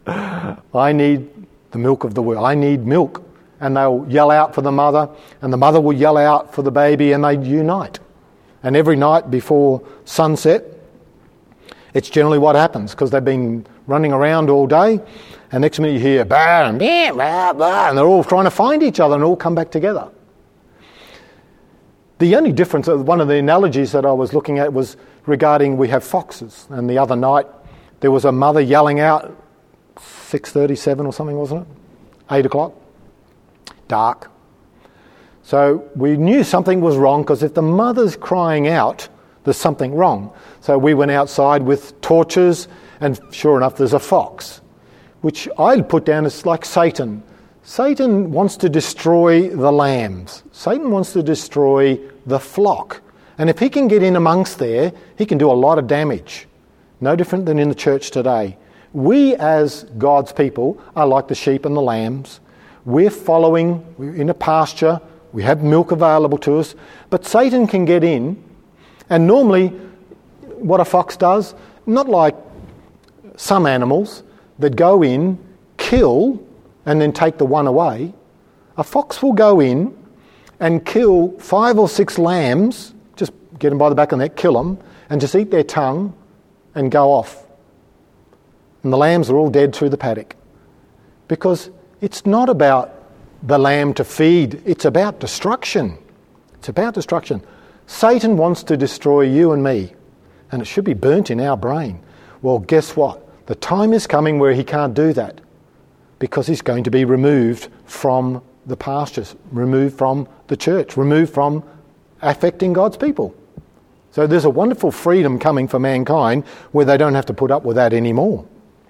I need the milk of the word, I need milk. And they'll yell out for the mother, and the mother will yell out for the baby, and they unite. And every night before sunset, it's generally what happens, because they've been running around all day, and next minute you hear, bam, bam, bam, bam, and they're all trying to find each other and all come back together. The only difference, one of the analogies that I was looking at was regarding we have foxes, and the other night there was a mother yelling out, six thirty-seven or something, wasn't it? eight o'clock. Dark. So we knew something was wrong, because if the mother's crying out, there's something wrong. So we went outside with torches, and sure enough there's a fox, which I'd put down as like Satan. Satan wants to destroy the lambs. Satan wants to destroy the flock. And if he can get in amongst there, he can do a lot of damage. No different than in the church today. We as God's people are like the sheep and the lambs. We're following, we're in a pasture, we have milk available to us, but Satan can get in, and normally what a fox does, not like some animals that go in, kill, and then take the one away. A fox will go in and kill five or six lambs, just get them by the back of the neck, kill them, and just eat their tongue and go off. And the lambs are all dead through the paddock. Because it's not about the lamb to feed, it's about destruction. It's about destruction. Satan wants to destroy you and me, and it should be burnt in our brain. Well, guess what? The time is coming where he can't do that. because he's going to be removed from the pastures, removed from the church, removed from affecting God's people. So there's a wonderful freedom coming for mankind where they don't have to put up with that anymore.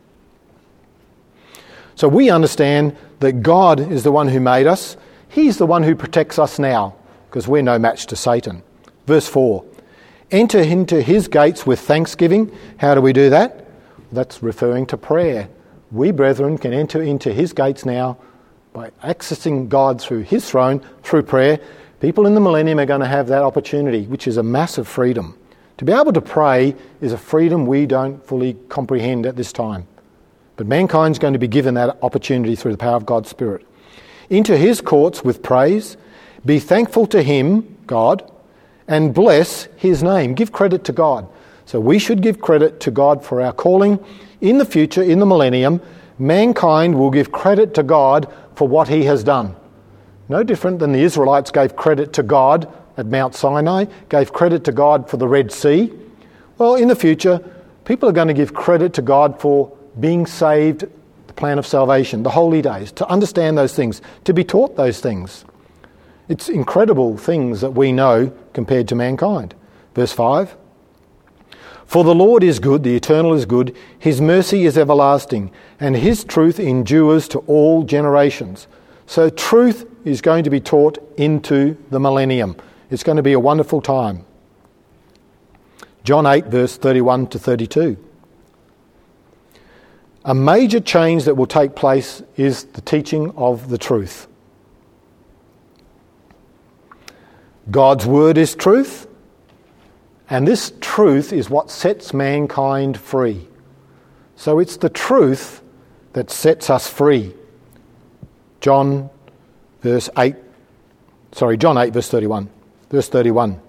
So we understand that God is the one who made us. He's the one who protects us now, because we're no match to Satan. Verse four, enter into his gates with thanksgiving. How do we do that? That's referring to prayer. We, brethren, can enter into his gates now by accessing God through his throne, through prayer. People in the millennium are going to have that opportunity, which is a massive freedom. To be able to pray is a freedom we don't fully comprehend at this time. But mankind's going to be given that opportunity through the power of God's Spirit. Into his courts with praise, be thankful to him, God, and bless his name. Give credit to God. So we should give credit to God for our calling. In the future, in the millennium, mankind will give credit to God for what he has done. No different than the Israelites gave credit to God at Mount Sinai, gave credit to God for the Red Sea. Well, in the future, people are going to give credit to God for being saved, the plan of salvation, the holy days, to understand those things, to be taught those things. It's incredible things that we know compared to mankind. Verse five, for the Lord is good, the eternal is good, his mercy is everlasting, and his truth endures to all generations. So truth is going to be taught into the millennium. It's going to be a wonderful time. John eight, verse thirty-one to thirty-two. A major change that will take place is the teaching of the truth. God's word is truth, and this truth is what sets mankind free. So it's the truth that sets us free. John verse eight, sorry, John eight verse thirty-one, verse thirty-one.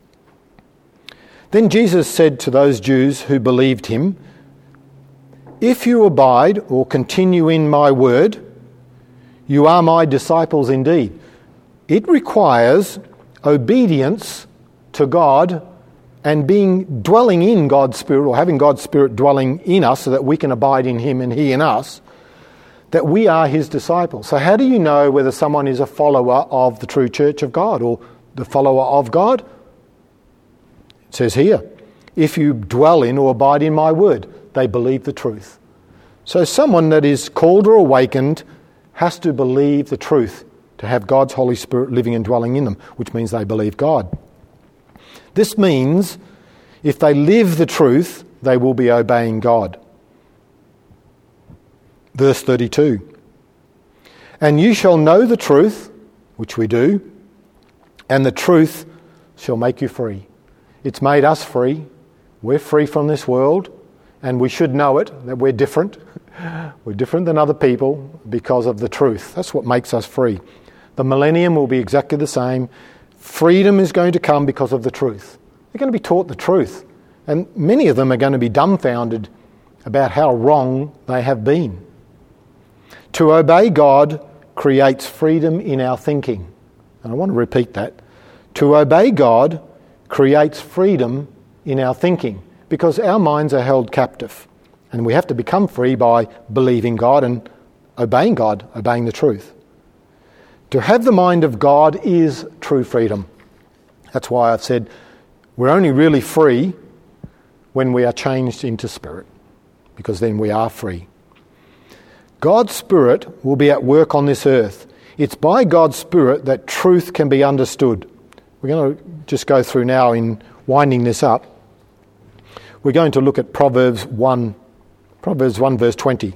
Then Jesus said to those Jews who believed him, if you abide or continue in my word, you are my disciples indeed. It requires obedience to God and being dwelling in God's Spirit, or having God's Spirit dwelling in us so that we can abide in him and he in us, that we are his disciples. So how do you know whether someone is a follower of the true church of God or the follower of God? It says here, if you dwell in or abide in my word, they believe the truth. So someone that is called or awakened has to believe the truth to have God's Holy Spirit living and dwelling in them, which means they believe God. This means if they live the truth, they will be obeying God. Verse thirty-two. And you shall know the truth, which we do, and the truth shall make you free. It's made us free. We're free from this world, and we should know it, that we're different. We're different than other people because of the truth. That's what makes us free. The millennium will be exactly the same. Freedom is going to come because of the truth. They're going to be taught the truth. And many of them are going to be dumbfounded about how wrong they have been. To obey God creates freedom in our thinking. And I want to repeat that. To obey God creates freedom in our thinking because our minds are held captive. And we have to become free by believing God and obeying God, obeying the truth. To have the mind of God is true freedom. That's why I've said we're only really free when we are changed into spirit, because then we are free. God's Spirit will be at work on this earth. It's by God's Spirit that truth can be understood. We're going to just go through now in winding this up. We're going to look at Proverbs one, Proverbs one verse twenty.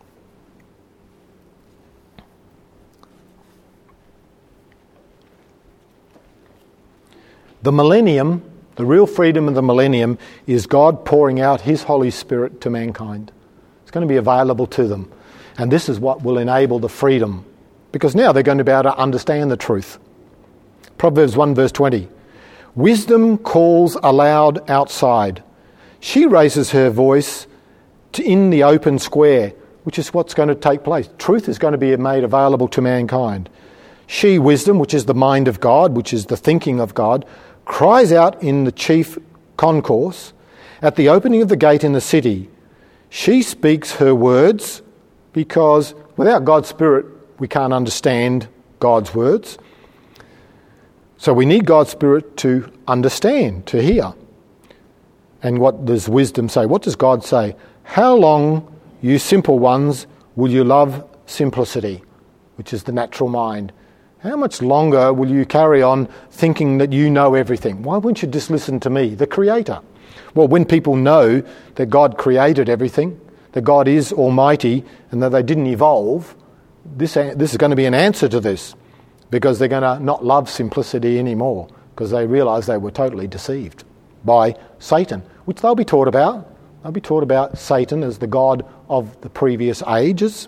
The millennium, the real freedom of the millennium, is God pouring out his Holy Spirit to mankind. It's going to be available to them. And this is what will enable the freedom, because now they're going to be able to understand the truth. Proverbs one verse twenty. Wisdom calls aloud outside. She raises her voice to in the open square, which is what's going to take place. Truth is going to be made available to mankind. She, wisdom, which is the mind of God, which is the thinking of God, cries out in the chief concourse, at the opening of the gate in the city. She speaks her words because without God's Spirit, we can't understand God's words. So we need God's Spirit to understand, to hear. And what does wisdom say? What does God say? How long, you simple ones, will you love simplicity, which is the natural mind? How much longer will you carry on thinking that you know everything? Why wouldn't you just listen to me, the Creator? Well, when people know that God created everything, that God is almighty, and that they didn't evolve, this, this is going to be an answer to this, because they're going to not love simplicity anymore, because they realise they were totally deceived by Satan, which they'll be taught about. They'll be taught about Satan as the god of the previous ages.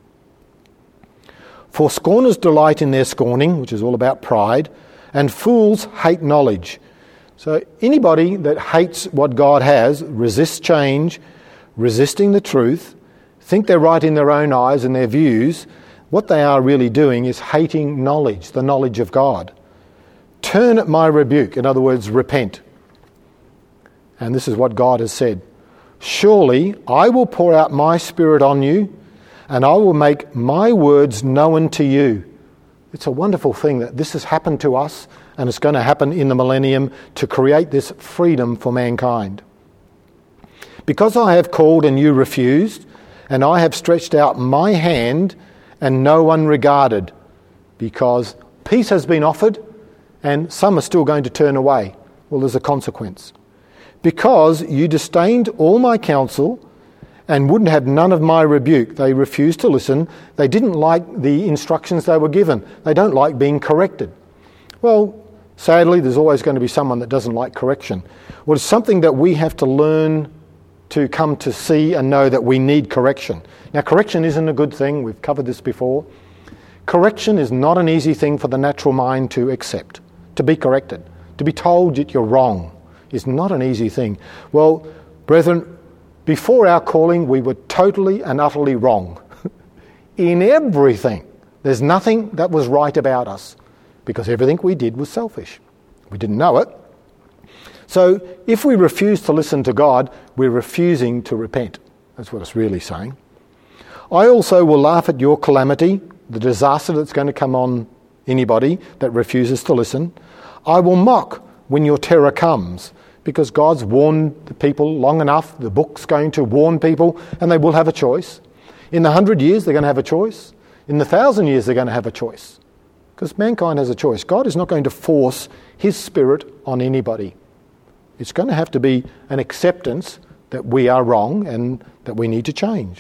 For scorners delight in their scorning, which is all about pride, and fools hate knowledge. So anybody that hates what God has, resists change, resisting the truth, think they're right in their own eyes and their views, what they are really doing is hating knowledge, the knowledge of God. Turn at my rebuke, in other words, repent. And this is what God has said. Surely I will pour out my Spirit on you, and I will make my words known to you. It's a wonderful thing that this has happened to us, and it's going to happen in the millennium to create this freedom for mankind. Because I have called and you refused, and I have stretched out my hand and no one regarded, because peace has been offered and some are still going to turn away. Well, there's a consequence. Because you disdained all my counsel and wouldn't have none of my rebuke. They refused to listen. They didn't like the instructions they were given. They don't like being corrected. Well, sadly, there's always going to be someone that doesn't like correction. Well, it's something that we have to learn to come to see and know that we need correction. Now, correction isn't a good thing. We've covered this before. Correction is not an easy thing for the natural mind to accept, to be corrected. To be told that you're wrong is not an easy thing. Well, brethren, before our calling, we were totally and utterly wrong in everything. There's nothing that was right about us because everything we did was selfish. We didn't know it. So if we refuse to listen to God, we're refusing to repent. That's what it's really saying. I also will laugh at your calamity, the disaster that's going to come on anybody that refuses to listen. I will mock when your terror comes, because God's warned the people long enough. The book's going to warn people, and they will have a choice. In the hundred years, they're going to have a choice. In the thousand years, they're going to have a choice. Because mankind has a choice. God is not going to force his Spirit on anybody. It's going to have to be an acceptance that we are wrong and that we need to change.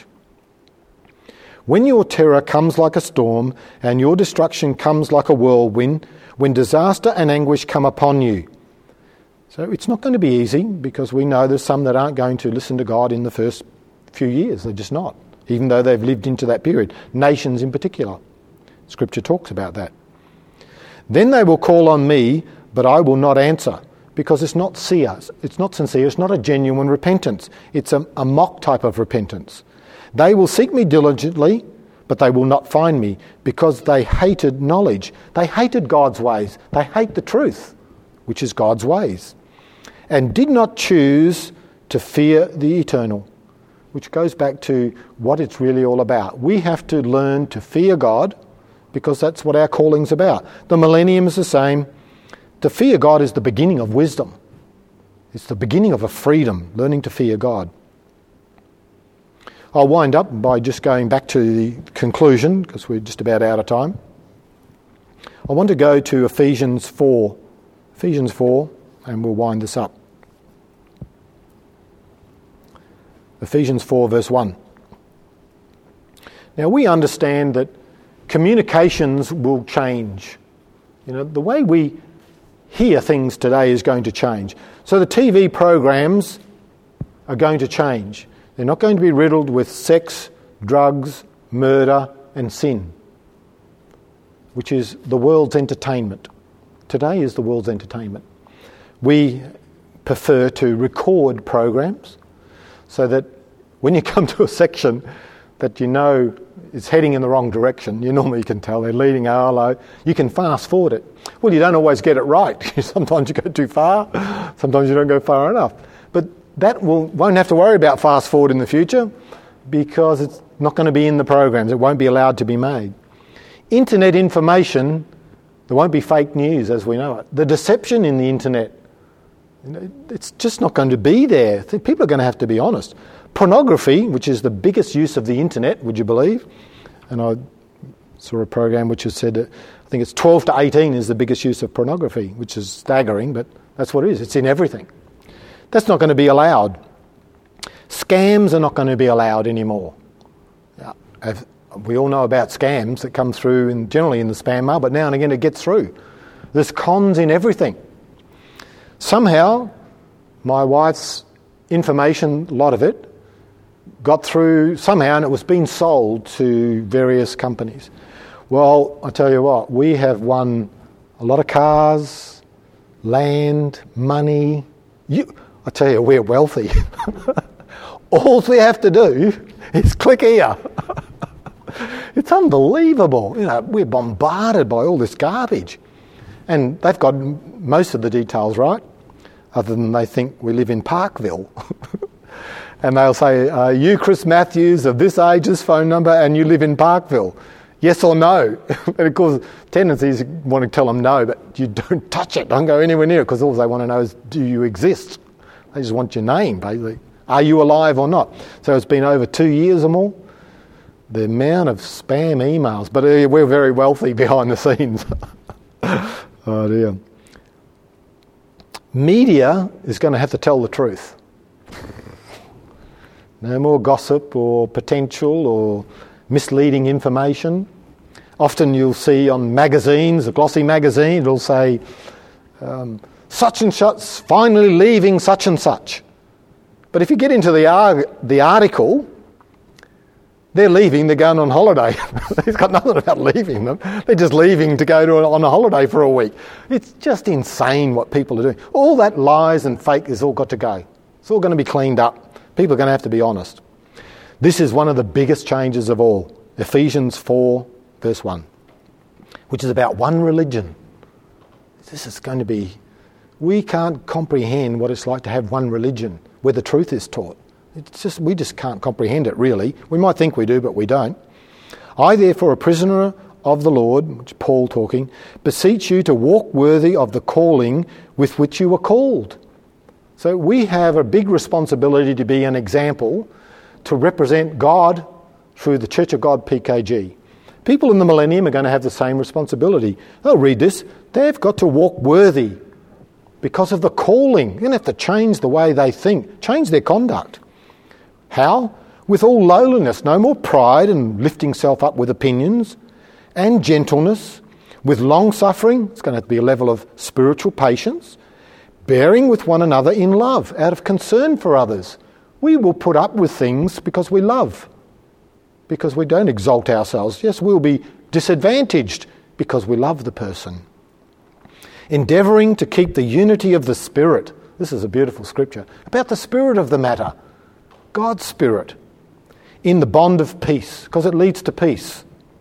When your terror comes like a storm and your destruction comes like a whirlwind, when disaster and anguish come upon you. So it's not going to be easy, because we know there's some that aren't going to listen to God in the first few years. They're just not, even though they've lived into that period. Nations in particular. Scripture talks about that. Then they will call on me, but I will not answer. Because it's not sincere, it's not sincere, it's not a genuine repentance. It's a, a mock type of repentance. They will seek me diligently, but they will not find me, because they hated knowledge. They hated God's ways. They hate the truth, which is God's ways, and did not choose to fear the eternal, which goes back to what it's really all about. We have to learn to fear God, because that's what our calling's about. The millennium is the same. To fear God is the beginning of wisdom. It's the beginning of a freedom, learning to fear God. I'll wind up by just going back to the conclusion, because we're just about out of time. I want to go to Ephesians four. Ephesians four, and we'll wind this up. Ephesians four, verse one. Now, we understand that communications will change. You know, the way we hear things today is going to change. So the T V programs are going to change. They're not going to be riddled with sex, drugs, murder and sin, which is the world's entertainment. Today is the world's entertainment. We prefer to record programs so that when you come to a section that you know is heading in the wrong direction, you normally can tell they're leading R L O, you can fast forward it. Well, you don't always get it right. Sometimes you go too far, sometimes you don't go far enough. But that will, won't have to worry about fast forward in the future, because it's not going to be in the programs. It won't be allowed to be made. Internet information, there won't be fake news as we know it. The deception in the internet, it's just not going to be there. People are going to have to be honest. Pornography, which is the biggest use of the internet, would you believe? And I saw a program which has said that I think it's twelve to eighteen is the biggest use of pornography, which is staggering, but that's what it is. It's in everything. That's not going to be allowed. Scams are not going to be allowed anymore. We all know about scams that come through, in, generally in the spam mail, but now and again it gets through. There's cons in everything. Somehow, my wife's information, a lot of it, got through somehow, and it was being sold to various companies. Well, I tell you what, we have won a lot of cars, land, money. You, I tell you, we're wealthy. All we have to do is click here. It's unbelievable. You know, we're bombarded by all this garbage. And they've got most of the details right, other than they think we live in Parkville. And they'll say, uh, you, Chris Matthews, of this age, this phone number, and you live in Parkville. Yes or no? And of course, tendencies want to tell them no, but you don't touch it. Don't go anywhere near it, because all they want to know is, do you exist? They just want your name, basically. Are you alive or not? So it's been over two years or more. The amount of spam emails. But uh, we're very wealthy behind the scenes. Oh dear. Media is going to have to tell the truth. No more gossip or potential or misleading information. Often you'll see on magazines, a glossy magazine, it'll say, um, such and such finally leaving such and such. But if you get into the, ar- the article, they're leaving, they're going on holiday. It's got nothing about leaving them. They're just leaving to go to a, on a holiday for a week. It's just insane what people are doing. All that lies and fake has all got to go. It's all going to be cleaned up. People are going to have to be honest. This is one of the biggest changes of all. Ephesians four, verse one, which is about one religion. This is going to be... We can't comprehend what it's like to have one religion where the truth is taught. It's just, we just can't comprehend it, really. We might think we do, but we don't. I, therefore, a prisoner of the Lord, which is Paul talking, beseech you to walk worthy of the calling with which you were called. So we have a big responsibility to be an example, to represent God through the Church of God P K G. People in the millennium are going to have the same responsibility. They'll read this. They've got to walk worthy because of the calling. You're going to have to change the way they think, change their conduct. How? With all lowliness, no more pride and lifting self up with opinions, and gentleness, with long-suffering. It's going to have to be a level of spiritual patience, bearing with one another in love, out of concern for others. We will put up with things because we love, because we don't exalt ourselves. Yes, we'll be disadvantaged because we love the person. Endeavouring to keep the unity of the Spirit. This is a beautiful scripture about the spirit of the matter. God's Spirit, in the bond of peace, because it leads to peace.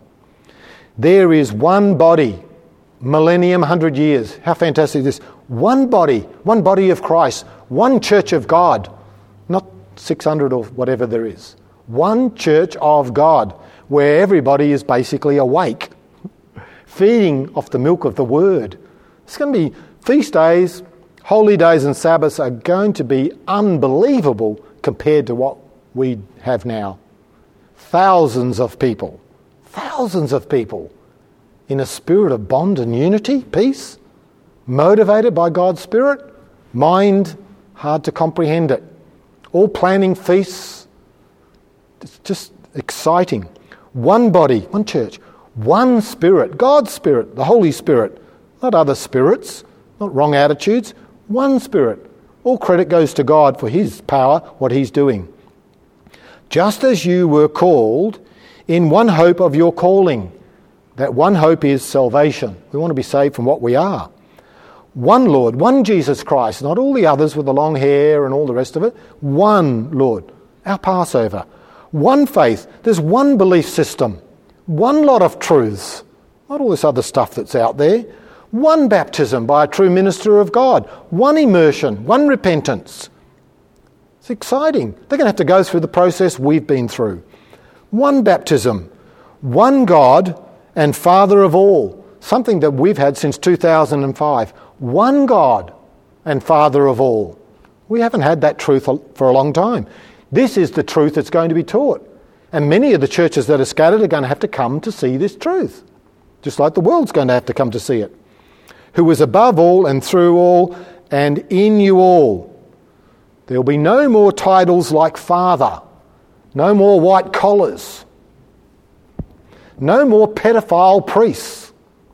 There is one body, millennium, hundred years. How fantastic is this? One body, one body of Christ, one church of God, not six hundred or whatever there is. One church of God, where everybody is basically awake, feeding off the milk of the Word. It's going to be feast days, holy days and Sabbaths are going to be unbelievable compared to what we have now. Thousands of people, thousands of people in a spirit of bond and unity, peace, motivated by God's Spirit, mind hard to comprehend it. All planning feasts, it's just exciting. One body, one church, one Spirit, God's Spirit, the Holy Spirit, not other spirits, not wrong attitudes, one Spirit. All credit goes to God for His power, what He's doing. Just as you were called in one hope of your calling. That one hope is salvation. We want to be saved from what we are. One Lord, one Jesus Christ, not all the others with the long hair and all the rest of it. One Lord, our Passover. One faith. There's one belief system. One lot of truths. Not all this other stuff that's out there. One baptism by a true minister of God. One immersion. One repentance. It's exciting. They're going to have to go through the process we've been through. One baptism, one God and Father of all, something that we've had since two thousand five. One God and Father of all. We haven't had that truth for a long time. This is the truth that's going to be taught. And many of the churches that are scattered are going to have to come to see this truth, just like the world's going to have to come to see it. Who is above all and through all and in you all. There will be no more titles like Father, no more white collars, no more pedophile priests,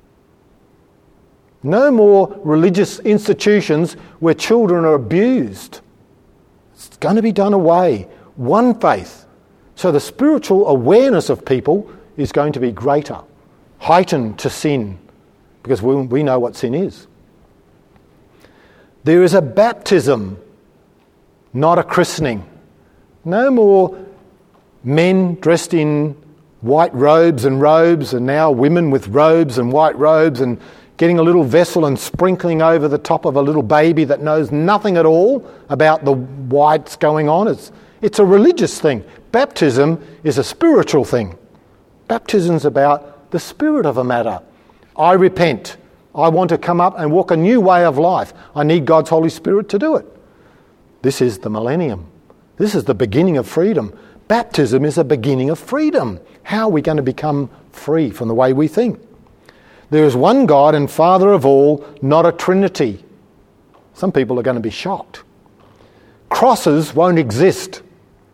no more religious institutions where children are abused. It's going to be done away. One faith. So the spiritual awareness of people is going to be greater, heightened to sin, because we, we know what sin is. There is a baptism, not a christening. No more men dressed in white robes and robes, and now women with robes and white robes and getting a little vessel and sprinkling over the top of a little baby that knows nothing at all about the whites going on. It's, it's a religious thing. Baptism is a spiritual thing. Baptism's about the spirit of a matter. I repent. I want to come up and walk a new way of life. I need God's Holy Spirit to do it. This is the millennium. This is the beginning of freedom. Baptism is a beginning of freedom. How are we going to become free from the way we think? There is one God and Father of all, not a trinity. Some people are going to be shocked. Crosses won't exist.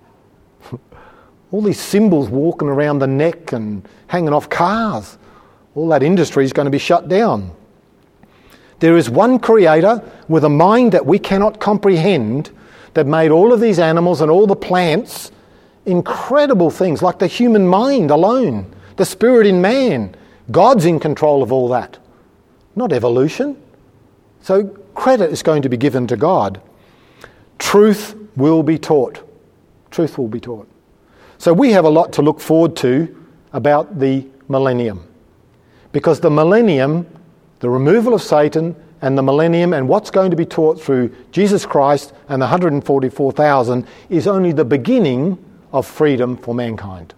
All these symbols walking around the neck and hanging off cars, all that industry is going to be shut down. There is one Creator with a mind that we cannot comprehend that made all of these animals and all the plants, incredible things like the human mind alone, the spirit in man. God's in control of all that, not evolution. So credit is going to be given to God. Truth will be taught. Truth will be taught. So we have a lot to look forward to about the millennium. Because the millennium, the removal of Satan and the millennium and what's going to be taught through Jesus Christ and the one hundred forty-four thousand is only the beginning of freedom for mankind.